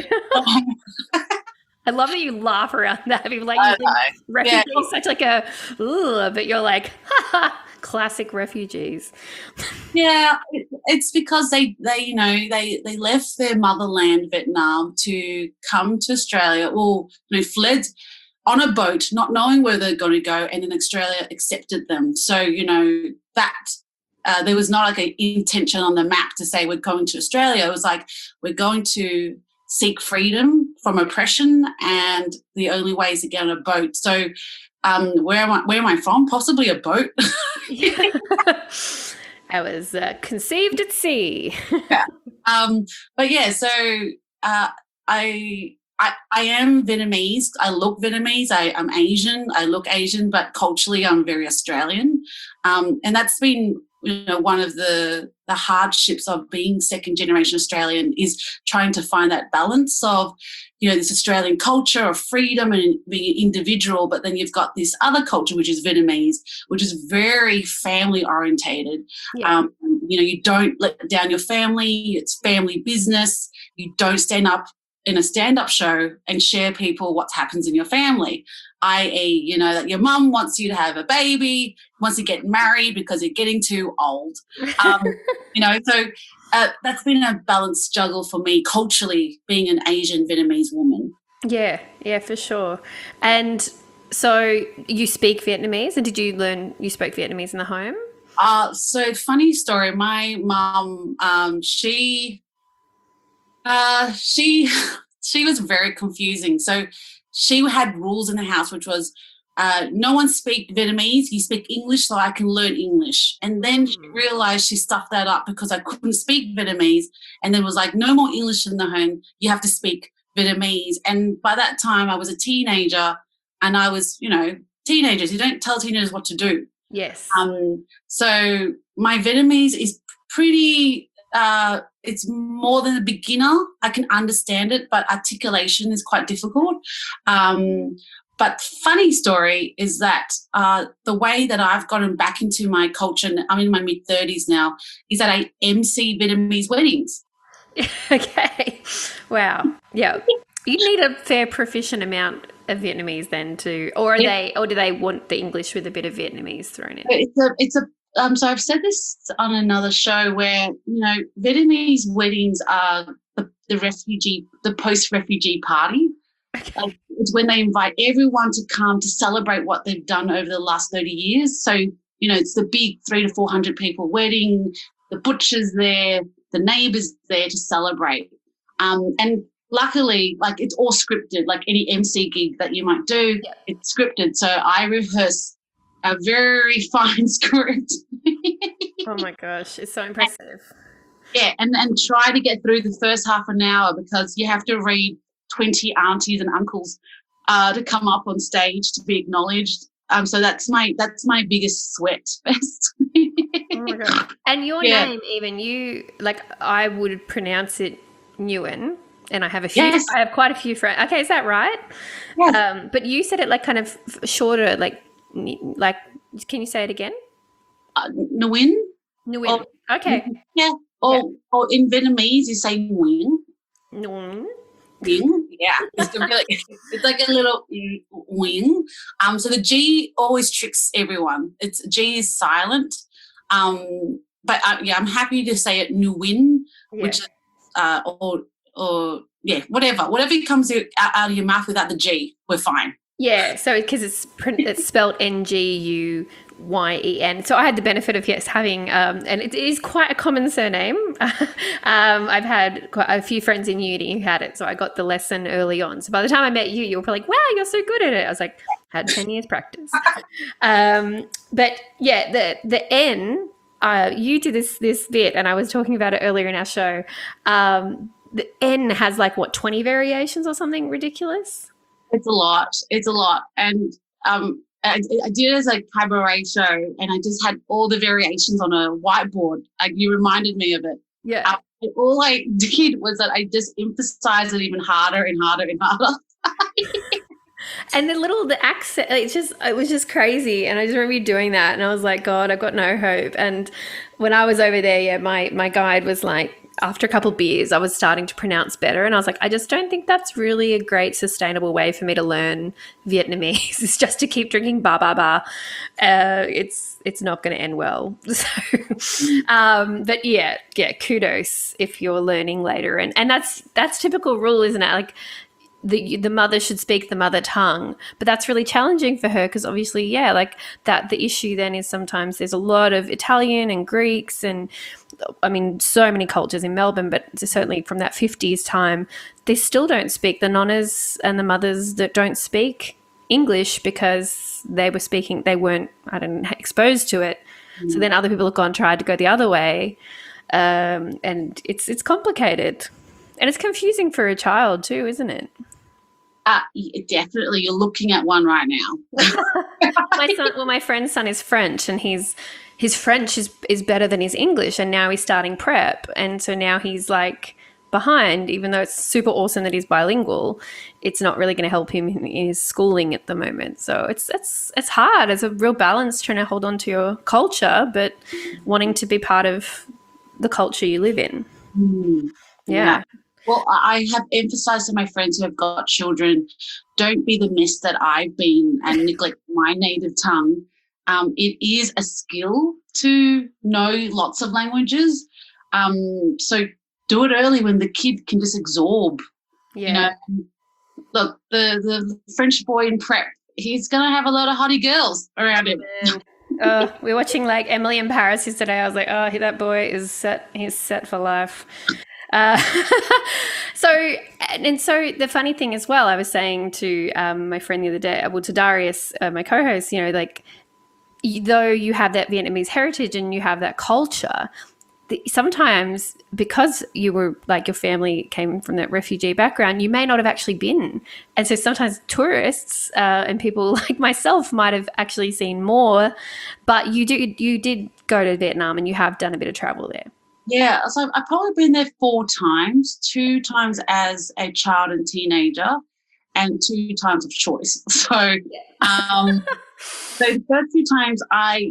I love that you laugh around that. People like you think refugees such like a, but you're like, classic refugees. Yeah, it's because they left their motherland, Vietnam, to come to Australia. Well, fled on a boat, not knowing where they're going to go, and then Australia accepted them. So that there was not like an intention on the map to say we're going to Australia. It was like we're going to seek freedom from oppression, and the only way is to get on a boat. So where am I from? Possibly a boat. I was conceived at sea. Yeah. But yeah, so I am Vietnamese. I look Vietnamese. I'm Asian. I look Asian, but culturally I'm very Australian. And that's been one of the hardships of being second generation Australian is trying to find that balance of, this Australian culture of freedom and being individual, but then you've got this other culture, which is Vietnamese, which is very family orientated. Yeah. You don't let down your family. It's family business. You don't stand up in a stand-up show and share people what happens in your family, i.e., that your mum wants you to have a baby, wants to get married because you're getting too old. So that's been a balanced juggle for me culturally, being an Asian Vietnamese woman. Yeah, for sure. And so you speak Vietnamese, and did you learn you spoke Vietnamese in the home? So funny story. My mum, she was very confusing. So she had rules in the house, which was no one speak Vietnamese. You speak English so I can learn English. And then she realized she stuffed that up because I couldn't speak Vietnamese. And then was like, no more English in the home. You have to speak Vietnamese. And by that time I was a teenager, and I was, teenagers, you don't tell teenagers what to do. Yes. So my Vietnamese is pretty... it's more than a beginner. I can understand it, but articulation is quite difficult. But funny story is that the way that I've gotten back into my culture, and I'm in my mid-30s now, is that I MC Vietnamese weddings. Okay. Wow. Yeah. You need a fair proficient amount of Vietnamese then or do they want the English with a bit of Vietnamese thrown in? So I've said this on another show where, Vietnamese weddings are the post-refugee party. Okay. It's when they invite everyone to come to celebrate what they've done over the last 30 years. So, it's the big 300 to 400 people wedding, the butcher's there, the neighbours there to celebrate. And luckily, like it's all scripted, like any MC gig that you might do, it's scripted. So I rehearse a very fine script. Oh my gosh, it's so impressive. And try to get through the first half an hour because you have to read 20 aunties and uncles to come up on stage to be acknowledged. So that's my biggest sweat fest. Oh my God. And your name, even you, like I would pronounce it Nguyen, and I have I have quite a few friends. Okay, is that right? Yes. But you said it like kind of shorter, like can you say it again? Nguyen. Nguyen. Okay. Yeah. Or in Vietnamese, you say Nguyen. Nguyen. Yeah, it's like a little wing. So the G always tricks everyone. G is silent. But I'm happy to say it Nguyen, which is whatever comes out of your mouth without the G, we're fine. Yeah, so because it's spelled Nguyen. So I had the benefit of having, and it is quite a common surname. I've had quite a few friends in uni who had it, so I got the lesson early on. So by the time I met you, you were probably like, "Wow, you're so good at it." I was like, "Had 10 years practice." But yeah, the N. You did this bit, and I was talking about it earlier in our show. The N has like 20 variations or something ridiculous. It's a lot, and I did it as a cabaret show, and I just had all the variations on a whiteboard. Like you reminded me of it. Yeah. All I did was that I just emphasized it even harder and harder and harder. And the accent, it was just crazy. And I just remember you doing that, and I was like, God, I've got no hope. And when I was over there, my guide was like, after a couple of beers, I was starting to pronounce better, and I was like, I just don't think that's really a great sustainable way for me to learn Vietnamese. It's just to keep drinking ba ba ba. It's not going to end well. So, but yeah, kudos if you're learning later, and that's typical rule, isn't it? Like the mother should speak the mother tongue, but that's really challenging for her because obviously, like that the issue then is sometimes there's a lot of Italian and Greeks and I mean so many cultures in Melbourne, but certainly from that 50s time, they still don't speak, the nonnas and the mothers that don't speak English because they weren't exposed to it. So then other people have tried to go the other way, and it's complicated and it's confusing for a child too, isn't it? Definitely. You're looking at one right now. My friend's son is French, and his French is better than his English, and now he's starting prep, and so now he's like behind, even though it's super awesome that he's bilingual. It's not really going to help him in his schooling at the moment. So it's hard. It's a real balance trying to hold on to your culture, but wanting to be part of the culture you live in. Yeah. Well, I have emphasized to my friends who have got children, don't be the mess that I've been and neglect my native tongue. It is a skill to know lots of languages. So do it early when the kid can just absorb. Yeah. Look, the French boy in prep, he's going to have a lot of hottie girls around him. We're watching like Emily in Paris yesterday. I was like, oh, that boy is set. He's set for life. So the funny thing as well, I was saying to my friend the other day, to Darius, my co-host, like though you have that Vietnamese heritage and you have that culture, sometimes because you were like your family came from that refugee background, you may not have actually been. And so sometimes tourists and people like myself might have actually seen more, but you did go to Vietnam and you have done a bit of travel there. Yeah, so I've probably been there 4 times, 2 times as a child and teenager and 2 times of choice. So so the first 2 times I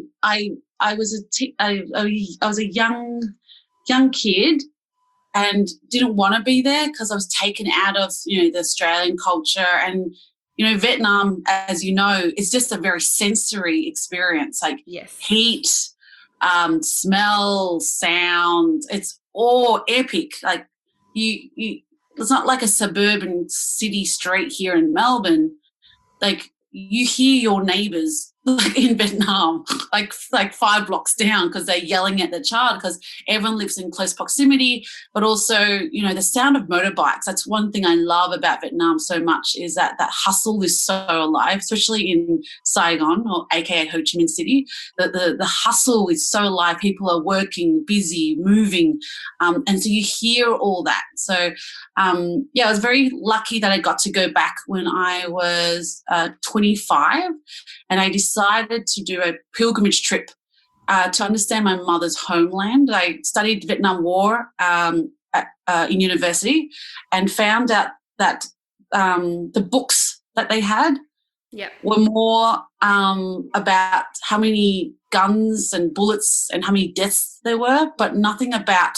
was a young kid and didn't want to be there because I was taken out of, the Australian culture, and Vietnam, as you know, is just a very sensory experience, like heat, smell, sound. It's all epic. Like it's not like a suburban city street here in Melbourne. Like you hear your neighbours like in Vietnam, like 5 blocks down, because they're yelling at the child because everyone lives in close proximity. But also, you know, the sound of motorbikes. That's one thing I love about Vietnam so much, is that hustle is so alive, especially in Saigon, or aka Ho Chi Minh City. The hustle is so alive. People are working, busy, moving, and so you hear all that. So I was very lucky that I got to go back when I was 25, and I decided to do a pilgrimage trip to understand my mother's homeland. I studied Vietnam War in university, and found out that the books that they had were more about how many guns and bullets and how many deaths there were, but nothing about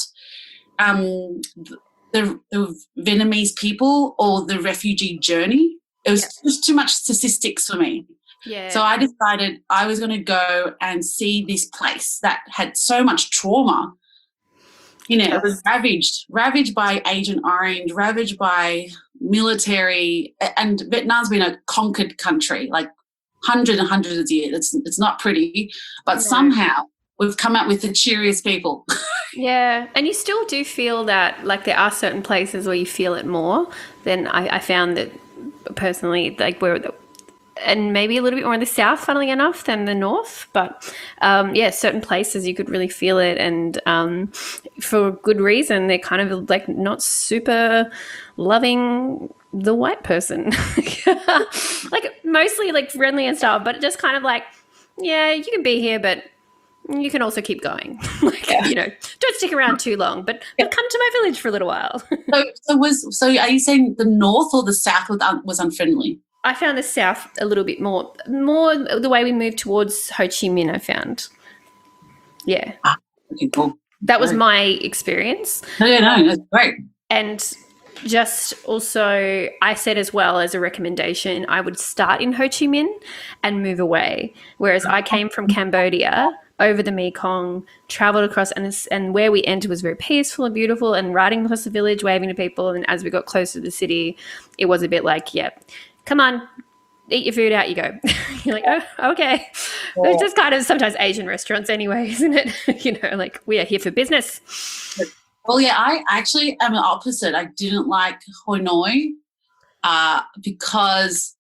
the Vietnamese people or the refugee journey. It was just too much statistics for me. Yeah. So I decided I was going to go and see this place that had so much trauma. You know, it was ravaged by Agent Orange, ravaged by military, and Vietnam's been a conquered country, like hundreds and hundreds of years. It's not pretty, but somehow we've come up with the cheeriest people. Yeah, and you still do feel that, like, there are certain places where you feel it more than I found that personally, like, and maybe a little bit more in the south, funnily enough, than the north. But certain places you could really feel it, and for good reason. They're kind of like not super loving the white person, like mostly like friendly and stuff, but just kind of like, yeah, you can be here, but you can also keep going. You know, don't stick around too long, but come to my village for a little while. So are you saying the north or the south was unfriendly? I found the south a little bit more the way we moved towards Ho Chi Minh, I found. Yeah. Okay, cool. That was my experience. No, that's great. And just also, I said as well as a recommendation, I would start in Ho Chi Minh and move away. Whereas I came from Cambodia over the Mekong, travelled across, and where we entered was very peaceful and beautiful, and riding across the village, waving to people. And as we got closer to the city, it was a bit like, come on, eat your food, out you go. You're like, oh, okay. Yeah. It's just kind of sometimes Asian restaurants anyway, isn't it? You know, like, we are here for business. Well, yeah, I actually am the opposite. I didn't like Hanoi because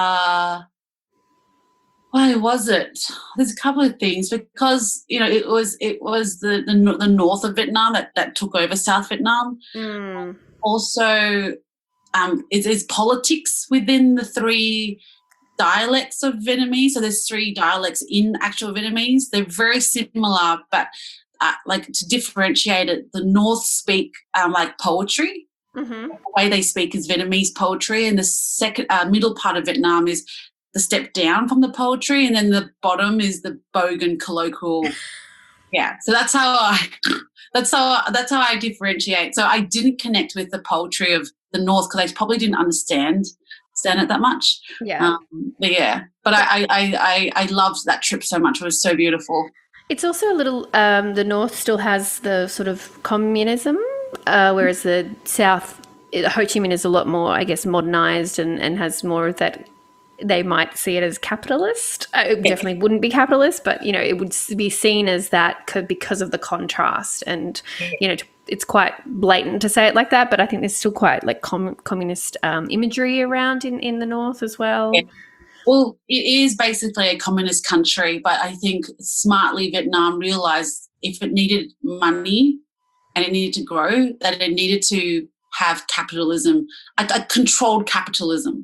why was it? There's a couple of things, because, you know, it was the north of Vietnam that took over South Vietnam. Also, is politics within the 3 dialects of Vietnamese. So there's 3 dialects in actual Vietnamese. They're very similar, but like, to differentiate it, the north speak like poetry. The way they speak is Vietnamese poetry, and the second middle part of Vietnam is the step down from the poetry, and then the bottom is the Bogan colloquial. So that's how I differentiate. So I didn't connect with the poetry of the north because I probably didn't understand it that much. But I loved that trip so much. It was so beautiful. It's also a little the north still has the sort of communism, whereas the south, Ho Chi Minh, is a lot more, I guess, modernized and has more of that. They might see it as capitalist. It definitely wouldn't be capitalist, but, you know, it would be seen as that because of the contrast. And, you know, it's quite blatant to say it like that, but I think there's still quite like communist imagery around in the north as well. Yeah. Well, it is basically a communist country, but I think smartly Vietnam realised if it needed money and it needed to grow, that it needed to have capitalism, a controlled capitalism.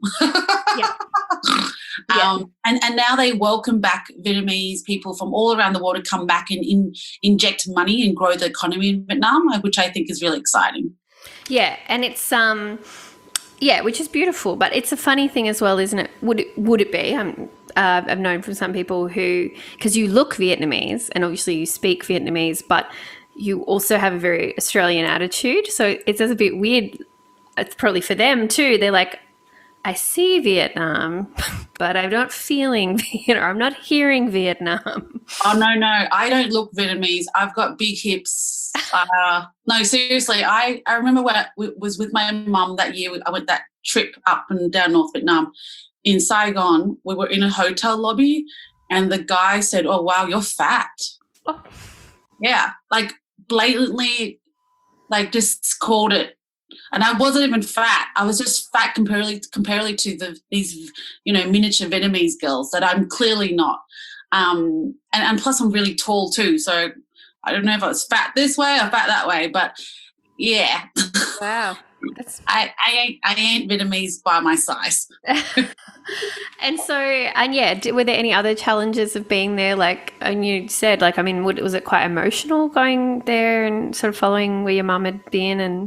And now they welcome back Vietnamese people from all around the world to come back and inject money and grow the economy in Vietnam, which I think is really exciting. Yeah, and it's which is beautiful, but it's a funny thing as well, isn't it? Would it be? I've known from some people who, because you look Vietnamese and obviously you speak Vietnamese, but you also have a very Australian attitude. So it's a bit weird. It's probably for them too. They're like, I see Vietnam, but I'm not feeling Vietnam. I'm not hearing Vietnam. Oh, no. I don't look Vietnamese. I've got big hips. No, seriously. I remember when I was with my mum that year. I went that trip up and down North Vietnam. In Saigon, we were in a hotel lobby and the guy said, "Oh wow, you're fat." Oh. Yeah, like blatantly, like just called it. And I wasn't even fat. I was just fat comparatively to these, miniature Vietnamese girls that I'm clearly not. And plus I'm really tall too. So I don't know if I was fat this way or fat that way, but yeah. Wow. I ain't Vietnamese by my size. Were there any other challenges of being there? Like, and you said, like, I mean, was it quite emotional going there and sort of following where your mum had been? And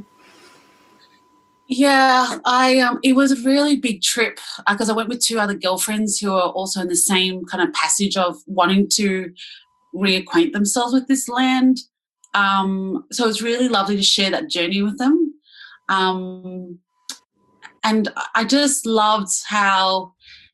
yeah, it was a really big trip because I went with 2 other girlfriends who are also in the same kind of passage of wanting to reacquaint themselves with this land. So it was really lovely to share that journey with them. And I just loved how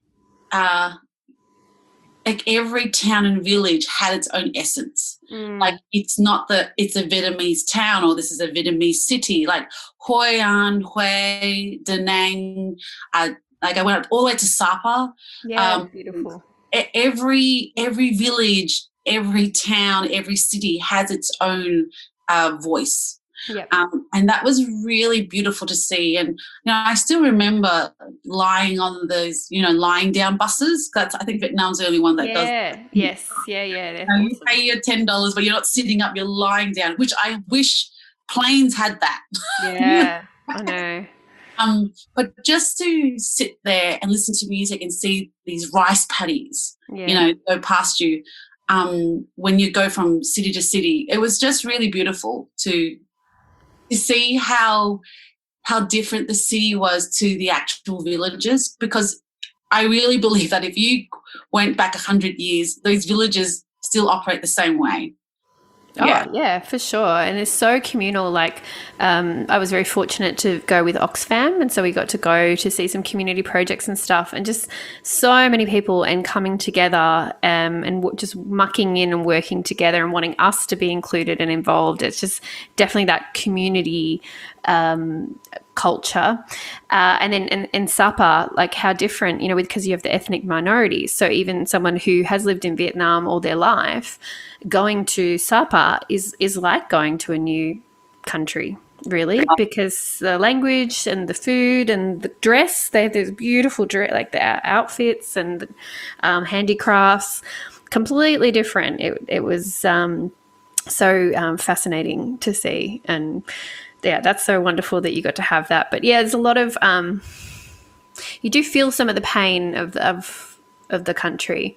like every town and village had its own essence. Like it's not that it's a Vietnamese town or this is a Vietnamese city. Like Hoi An, Hue, Da Nang. Like I went all the way to Sapa. yeah, beautiful. Every village, every town, every city has its own voice. Yep. And that was really beautiful to see. And I still remember lying on those, lying down buses. I think Vietnam's the only one that does. Yes, yeah. You pay your $10, but you're not sitting up; you're lying down. Which I wish planes had that. Yeah, I know. But just to sit there and listen to music and see these rice paddies, go past you, when you go from city to city, it was just really beautiful to see how different the city was to the actual villages, because I really believe that if you went back 100 years, those villages still operate the same way. Yeah, for sure. And it's so communal. Like I was very fortunate to go with Oxfam, and so we got to go to see some community projects and stuff, and just so many people and coming together and just mucking in and working together and wanting us to be included and involved. It's just definitely that community culture. And then in Sapa, like how different, because you have the ethnic minorities. So even someone who has lived in Vietnam all their life, going to Sapa is like going to a new country, really, because the language and the food and the dress, they have this beautiful dress, like the outfits and the handicrafts, completely different. It was so fascinating to see. And yeah, that's so wonderful that you got to have that. But yeah, there's a lot of you do feel some of the pain of the country.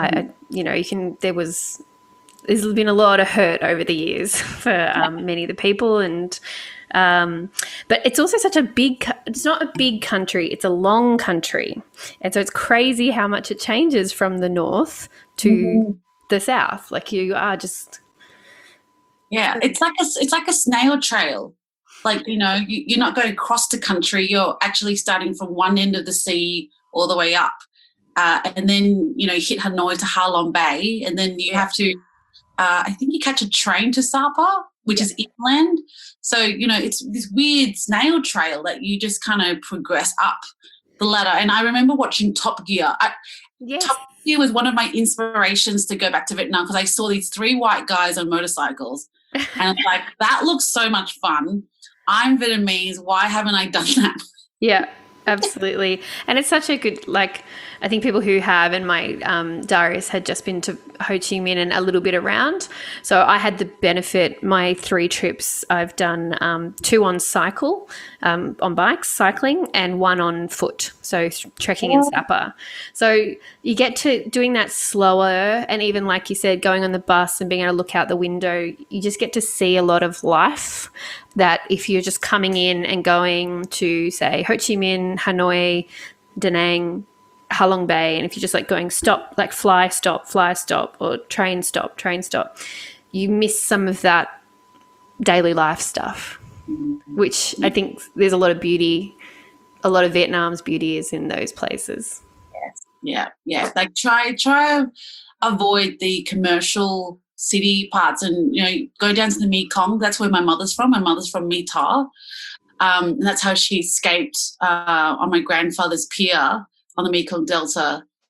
There's been a lot of hurt over the years for many of the people, and but it's also such it's not a big country, it's a long country, and so it's crazy how much it changes from the north to the south. Like you are just it's like a snail trail. Like, you're not going across the country, you're actually starting from one end of the sea all the way up. And then, you hit Hanoi to Ha Long Bay, and then you have to, I think you catch a train to Sapa, which is inland. So, it's this weird snail trail that you just kind of progress up the ladder. And I remember watching Top Gear. Top Gear was one of my inspirations to go back to Vietnam, because I saw these 3 white guys on motorcycles. And it's like, that looks so much fun. I'm Vietnamese. Why haven't I done that? Yeah, absolutely. And it's such a good, like, I think people who have, and my Darius had just been to Ho Chi Minh and a little bit around. So I had the benefit, my 3 trips, I've done 2 on on bikes, cycling, and 1 on foot. So trekking in Sapa. So you get to doing that slower, and even like you said, going on the bus and being able to look out the window, you just get to see a lot of life that if you're just coming in and going to, say, Ho Chi Minh, Hanoi, Da Nang, Ha Long Bay, and if you're just like going stop, like fly stop, or train stop, you miss some of that daily life stuff, which I think there's a lot of beauty, a lot of Vietnam's beauty is in those places. Yes. Yeah. Like try avoid the commercial city parts, and go down to the Mekong. That's where my mother's from. My mother's from My Tho, and that's how she escaped on my grandfather's pier on the Mekong Delta,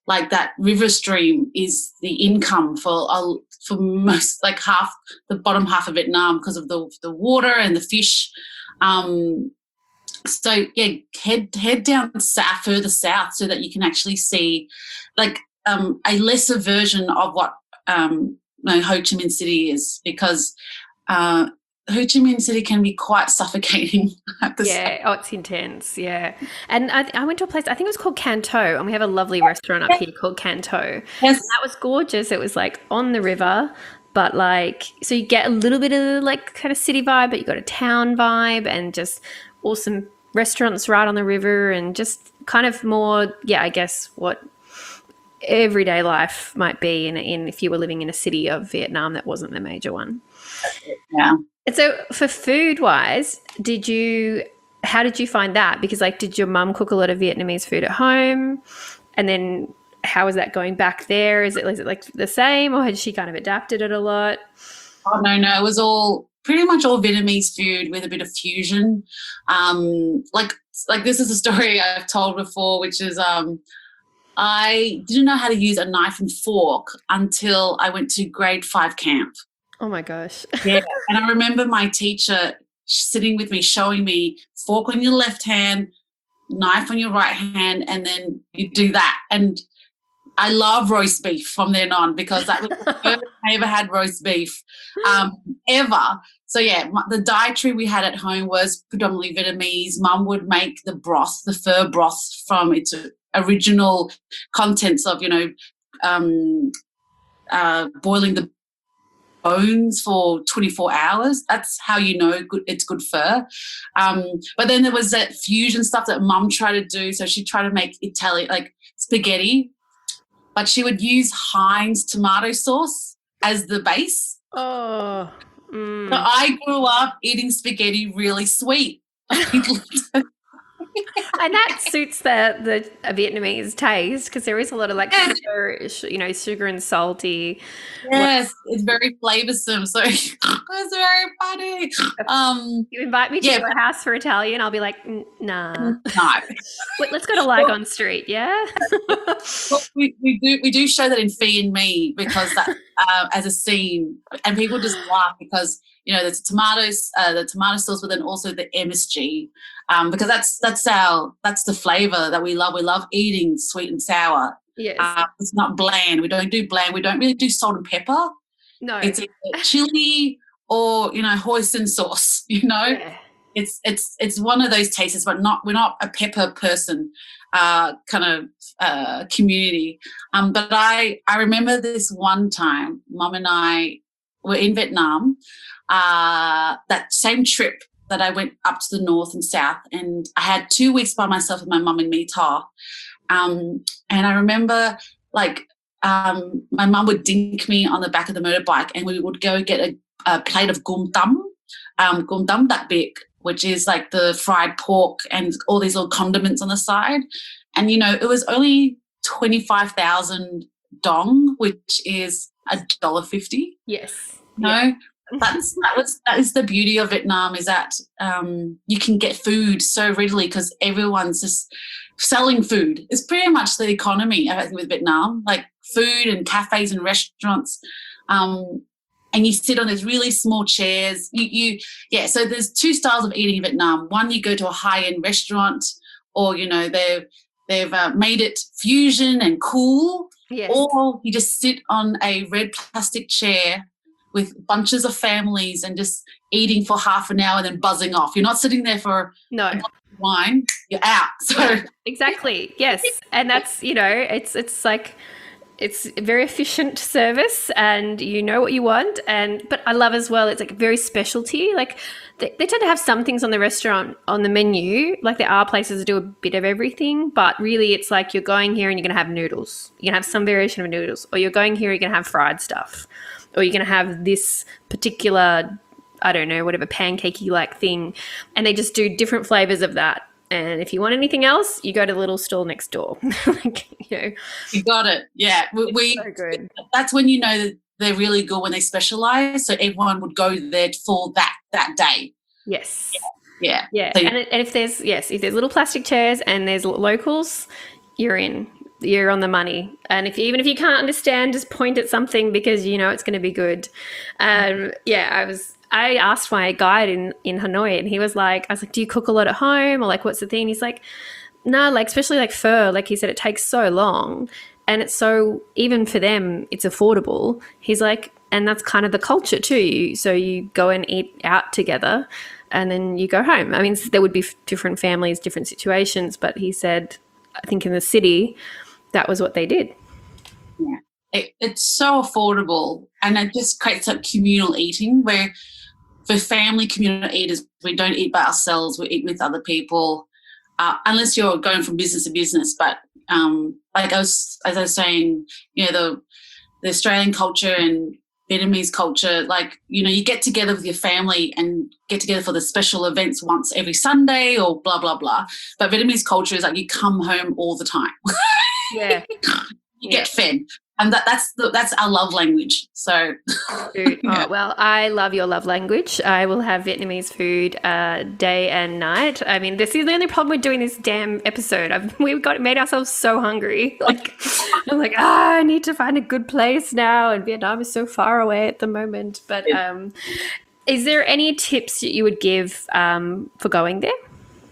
like that river stream is the income for most, like half the bottom half of Vietnam, because of the water and the fish. So yeah, head down south, further south, so that you can actually see like a lesser version of what Ho Chi Minh City is, because Ho Chi Minh City can be quite suffocating at the Yeah, oh, it's intense, yeah. And I went to a place, I think it was called Canto, and we have a lovely restaurant up here called Canto. Yes. And that was gorgeous. It was like on the river, but like, so you get a little bit of like kind of city vibe, but you got a town vibe, and just awesome restaurants right on the river, and just kind of more, yeah, I guess what everyday life might be in if you were living in a city of Vietnam that wasn't the major one. Yeah. And so for food wise, how did you find that? Because like, did your mum cook a lot of Vietnamese food at home? And then how is that going back there? Is it like the same, or had she kind of adapted it a lot? Oh, no, it was pretty much all Vietnamese food with a bit of fusion. Like this is a story I've told before, which is I didn't know how to use a knife and fork until I went to grade 5 camp. Oh my gosh. Yeah. And I remember my teacher sitting with me, showing me fork on your left hand, knife on your right hand, and then you do that. And I love roast beef from then on, because that was the first I ever had roast beef ever. So, yeah, the dietary we had at home was predominantly Vietnamese. Mum would make the broth, the pho broth, from its original contents of, boiling the bones for 24 hours. That's how you know it's good pho. But then there was that fusion stuff that Mum tried to do. So she tried to make Italian, like spaghetti, but she would use Heinz tomato sauce as the base. Oh. So I grew up eating spaghetti really sweet. And that suits the Vietnamese taste, because there is a lot of like sugar and salty. Yes, it's very flavoursome. So it's very funny. You invite me to your house for Italian, I'll be like, nah. No. Let's go to Lygon Street, yeah? Well, we do show that in Fee and Me, because that as a scene, and people just laugh because there's tomatoes, the tomato sauce, but then also the MSG, because that's the flavour that we love. We love eating sweet and sour. Yes. It's not bland. We don't do bland. We don't really do salt and pepper. No. It's either chili or hoisin sauce. Yeah. It's one of those tastes, but we're not a pepper person kind of community. But I remember this one time, Mum and I were in Vietnam, that same trip that I went up to the north and south, and I had 2 weeks by myself with my mum in My Tho. And I remember my mum would dink me on the back of the motorbike, and we would go get a plate of gum tam that big, which is like the fried pork and all these little condiments on the side. And, it was only 25,000 dong, which is $1.50. Yes. No, that is the beauty of Vietnam, is that you can get food so readily because everyone's just selling food. It's pretty much the economy, I think, with Vietnam, like food and cafes and restaurants. And you sit on these really small chairs. So there's 2 styles of eating in Vietnam. One, you go to a high-end restaurant, or they've made it fusion and cool. Yes. Or you just sit on a red plastic chair with bunches of families and just eating for half an hour and then buzzing off. You're not sitting there for wine. You're out. So exactly. Yes, and that's it's like. It's a very efficient service, and you know what you want. But I love as well, it's like very specialty. Like they tend to have some things on the restaurant on the menu. Like there are places that do a bit of everything, but really it's like you're going here and you're going to have noodles. You're going to have some variation of noodles, or you're going here, you're going to have fried stuff, or you're going to have this particular, I don't know, whatever pancakey like thing. And they just do different flavors of that. And if you want anything else, you go to the little stall next door. You got it. Yeah. We so good. That's when you know that they're really good, when they specialise. So everyone would go there for that day. Yes. Yeah. Yeah. So, and if there's little plastic chairs and there's locals, you're in. you're on the money. And even if you can't understand, just point at something because you know it's going to be good. I asked my guide in Hanoi, and he was like, I was like, do you cook a lot at home, or like what's the thing? He's like, no, like especially like pho, like he said, it takes so long, and it's so, even for them it's affordable. He's like, and that's kind of the culture too. So you go and eat out together and then you go home. I mean, there would be different families, different situations, but he said, I think in the city, that was what they did. Yeah, it's so affordable, and it just creates that communal eating where for family communal eaters, we don't eat by ourselves, we eat with other people, unless you're going from business to business. But like as I was saying, you know, the Australian culture and Vietnamese culture, like, you know, you get together with your family and get together for the special events once every Sunday or blah, blah, blah. But Vietnamese culture is like you come home all the time. Yeah. You get fed. And that's our love language. So, Oh, well, I love your love language. I will have Vietnamese food day and night. I mean, this is the only problem with doing this damn episode. We've made ourselves so hungry. Like, I'm like, I need to find a good place now, and Vietnam is so far away at the moment. But is there any tips that you would give for going there?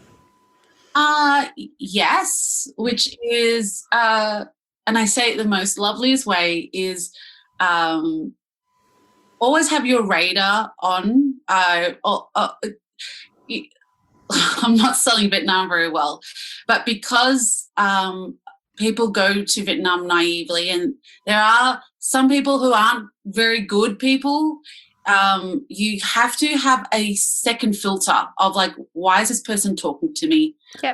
Yes, which is. And I say it the most loveliest way is always have your radar on. I'm not selling Vietnam very well, but because people go to Vietnam naively, and there are some people who aren't very good people, you have to have a second filter of like, why is this person talking to me? Yep.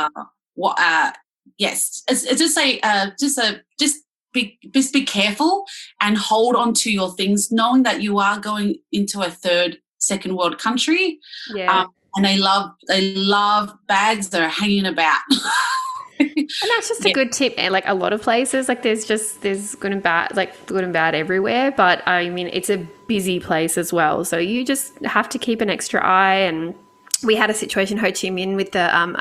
Yes, it's just say just be careful and hold on to your things, knowing that you are going into a second world country. Yeah, and they love bags that are hanging about. And that's just a good tip. And like a lot of places, like there's good and bad everywhere. But I mean, it's a busy place as well, so you just have to keep an extra eye. And we had a situation in Ho Chi Minh with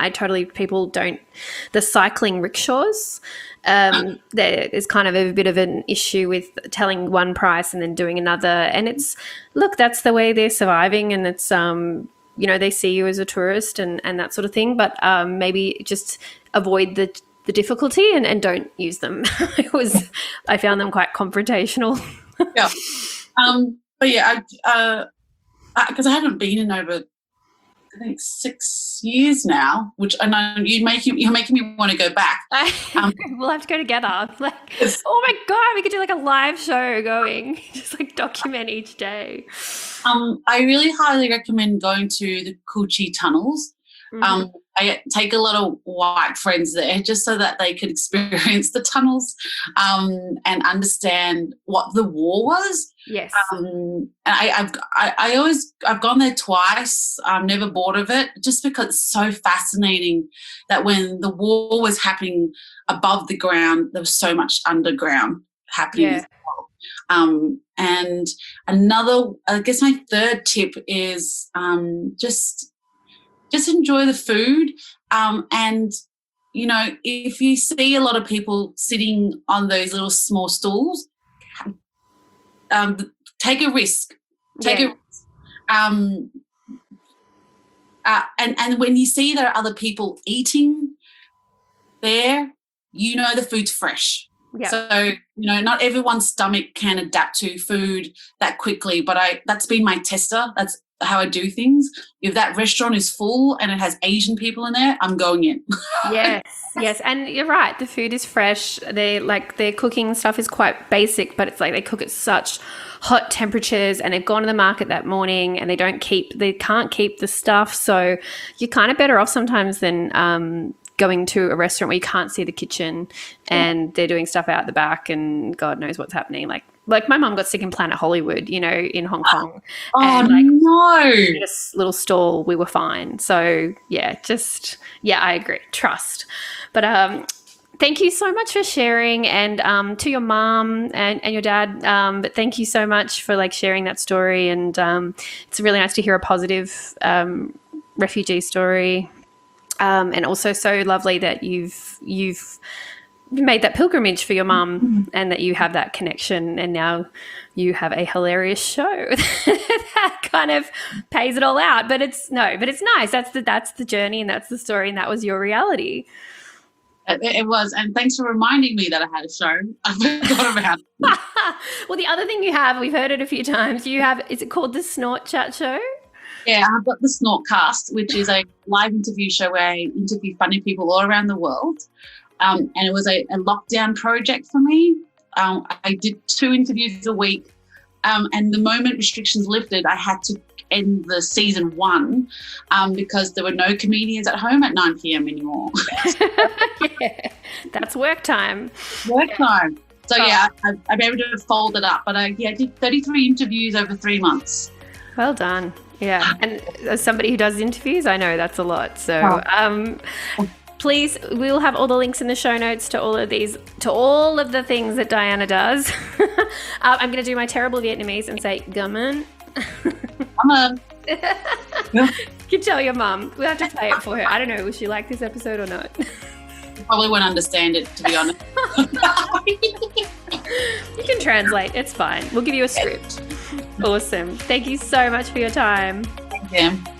the cycling rickshaws. There is kind of a bit of an issue with telling one price and then doing another. And that's the way they're surviving. And it's, you know, they see you as a tourist and that sort of thing. But maybe just avoid the difficulty and don't use them. I found them quite confrontational. Yeah. But yeah, because I haven't been in over, I think 6 years now, which I know you're making me want to go back. We'll have to go together. Like, oh my God, we could do like a live show going, just like document each day. I really highly recommend going to the Cu Chi tunnels. Mm-hmm. I take a lot of white friends there just so that they could experience the tunnels and understand what the war was. Yes. I've gone there twice. I'm never bored of it, just because it's so fascinating that when the war was happening above the ground, there was so much underground happening. Yeah. As well. And another, I guess my third tip is just enjoy the food. And, you know, if you see a lot of people sitting on those little small stools, take a risk. And when you see there are other people eating there, you know the food's fresh. Yeah. So, you know, not everyone's stomach can adapt to food that quickly, but that's been my tester. That's how I do things. If that restaurant is full and it has Asian people in there, I'm going in. Yes. And you're right. The food is fresh. Their cooking stuff is quite basic, but it's like they cook at such hot temperatures, and they've gone to the market that morning and they can't keep the stuff. So you're kind of better off sometimes than going to a restaurant where you can't see the kitchen and they're doing stuff out the back and God knows what's happening. Like my mum got sick in Planet Hollywood, you know, in Hong Kong. Oh, and no. In this little stall, we were fine. So, I agree. Trust. But thank you so much for sharing, and to your mum and your dad. But thank you so much for like sharing that story. And it's really nice to hear a positive refugee story. And also so lovely that you've made that pilgrimage for your mum and that you have that connection, and now you have a hilarious show that kind of pays it all out. But it's nice. That's the journey, and that's the story, and that was your reality. It was, and thanks for reminding me that I had a show. I forgot about it. Well, the other thing you have, we've heard it a few times, is it called the Snort Chat Show? Yeah, I've got the Snortcast, which is a live interview show where I interview funny people all around the world. And it was a lockdown project for me. I did 2 interviews a week. And the moment restrictions lifted, I had to end the season 1 because there were no comedians at home at 9 p.m. anymore. Yeah, that's work time. Work time. So, yeah, I'm able to fold it up. But I did 33 interviews over 3 months. Well done. Yeah. And as somebody who does interviews, I know that's a lot. So please, we'll have all the links in the show notes to all of the things that Diana does. I'm going to do my terrible Vietnamese and say, gammon. Gammon. You can tell your mum. We'll have to play it for her. I don't know, will she like this episode or not? You probably won't understand it, to be honest. You can translate. It's fine. We'll give you a script. Awesome. Thank you so much for your time. Thank you.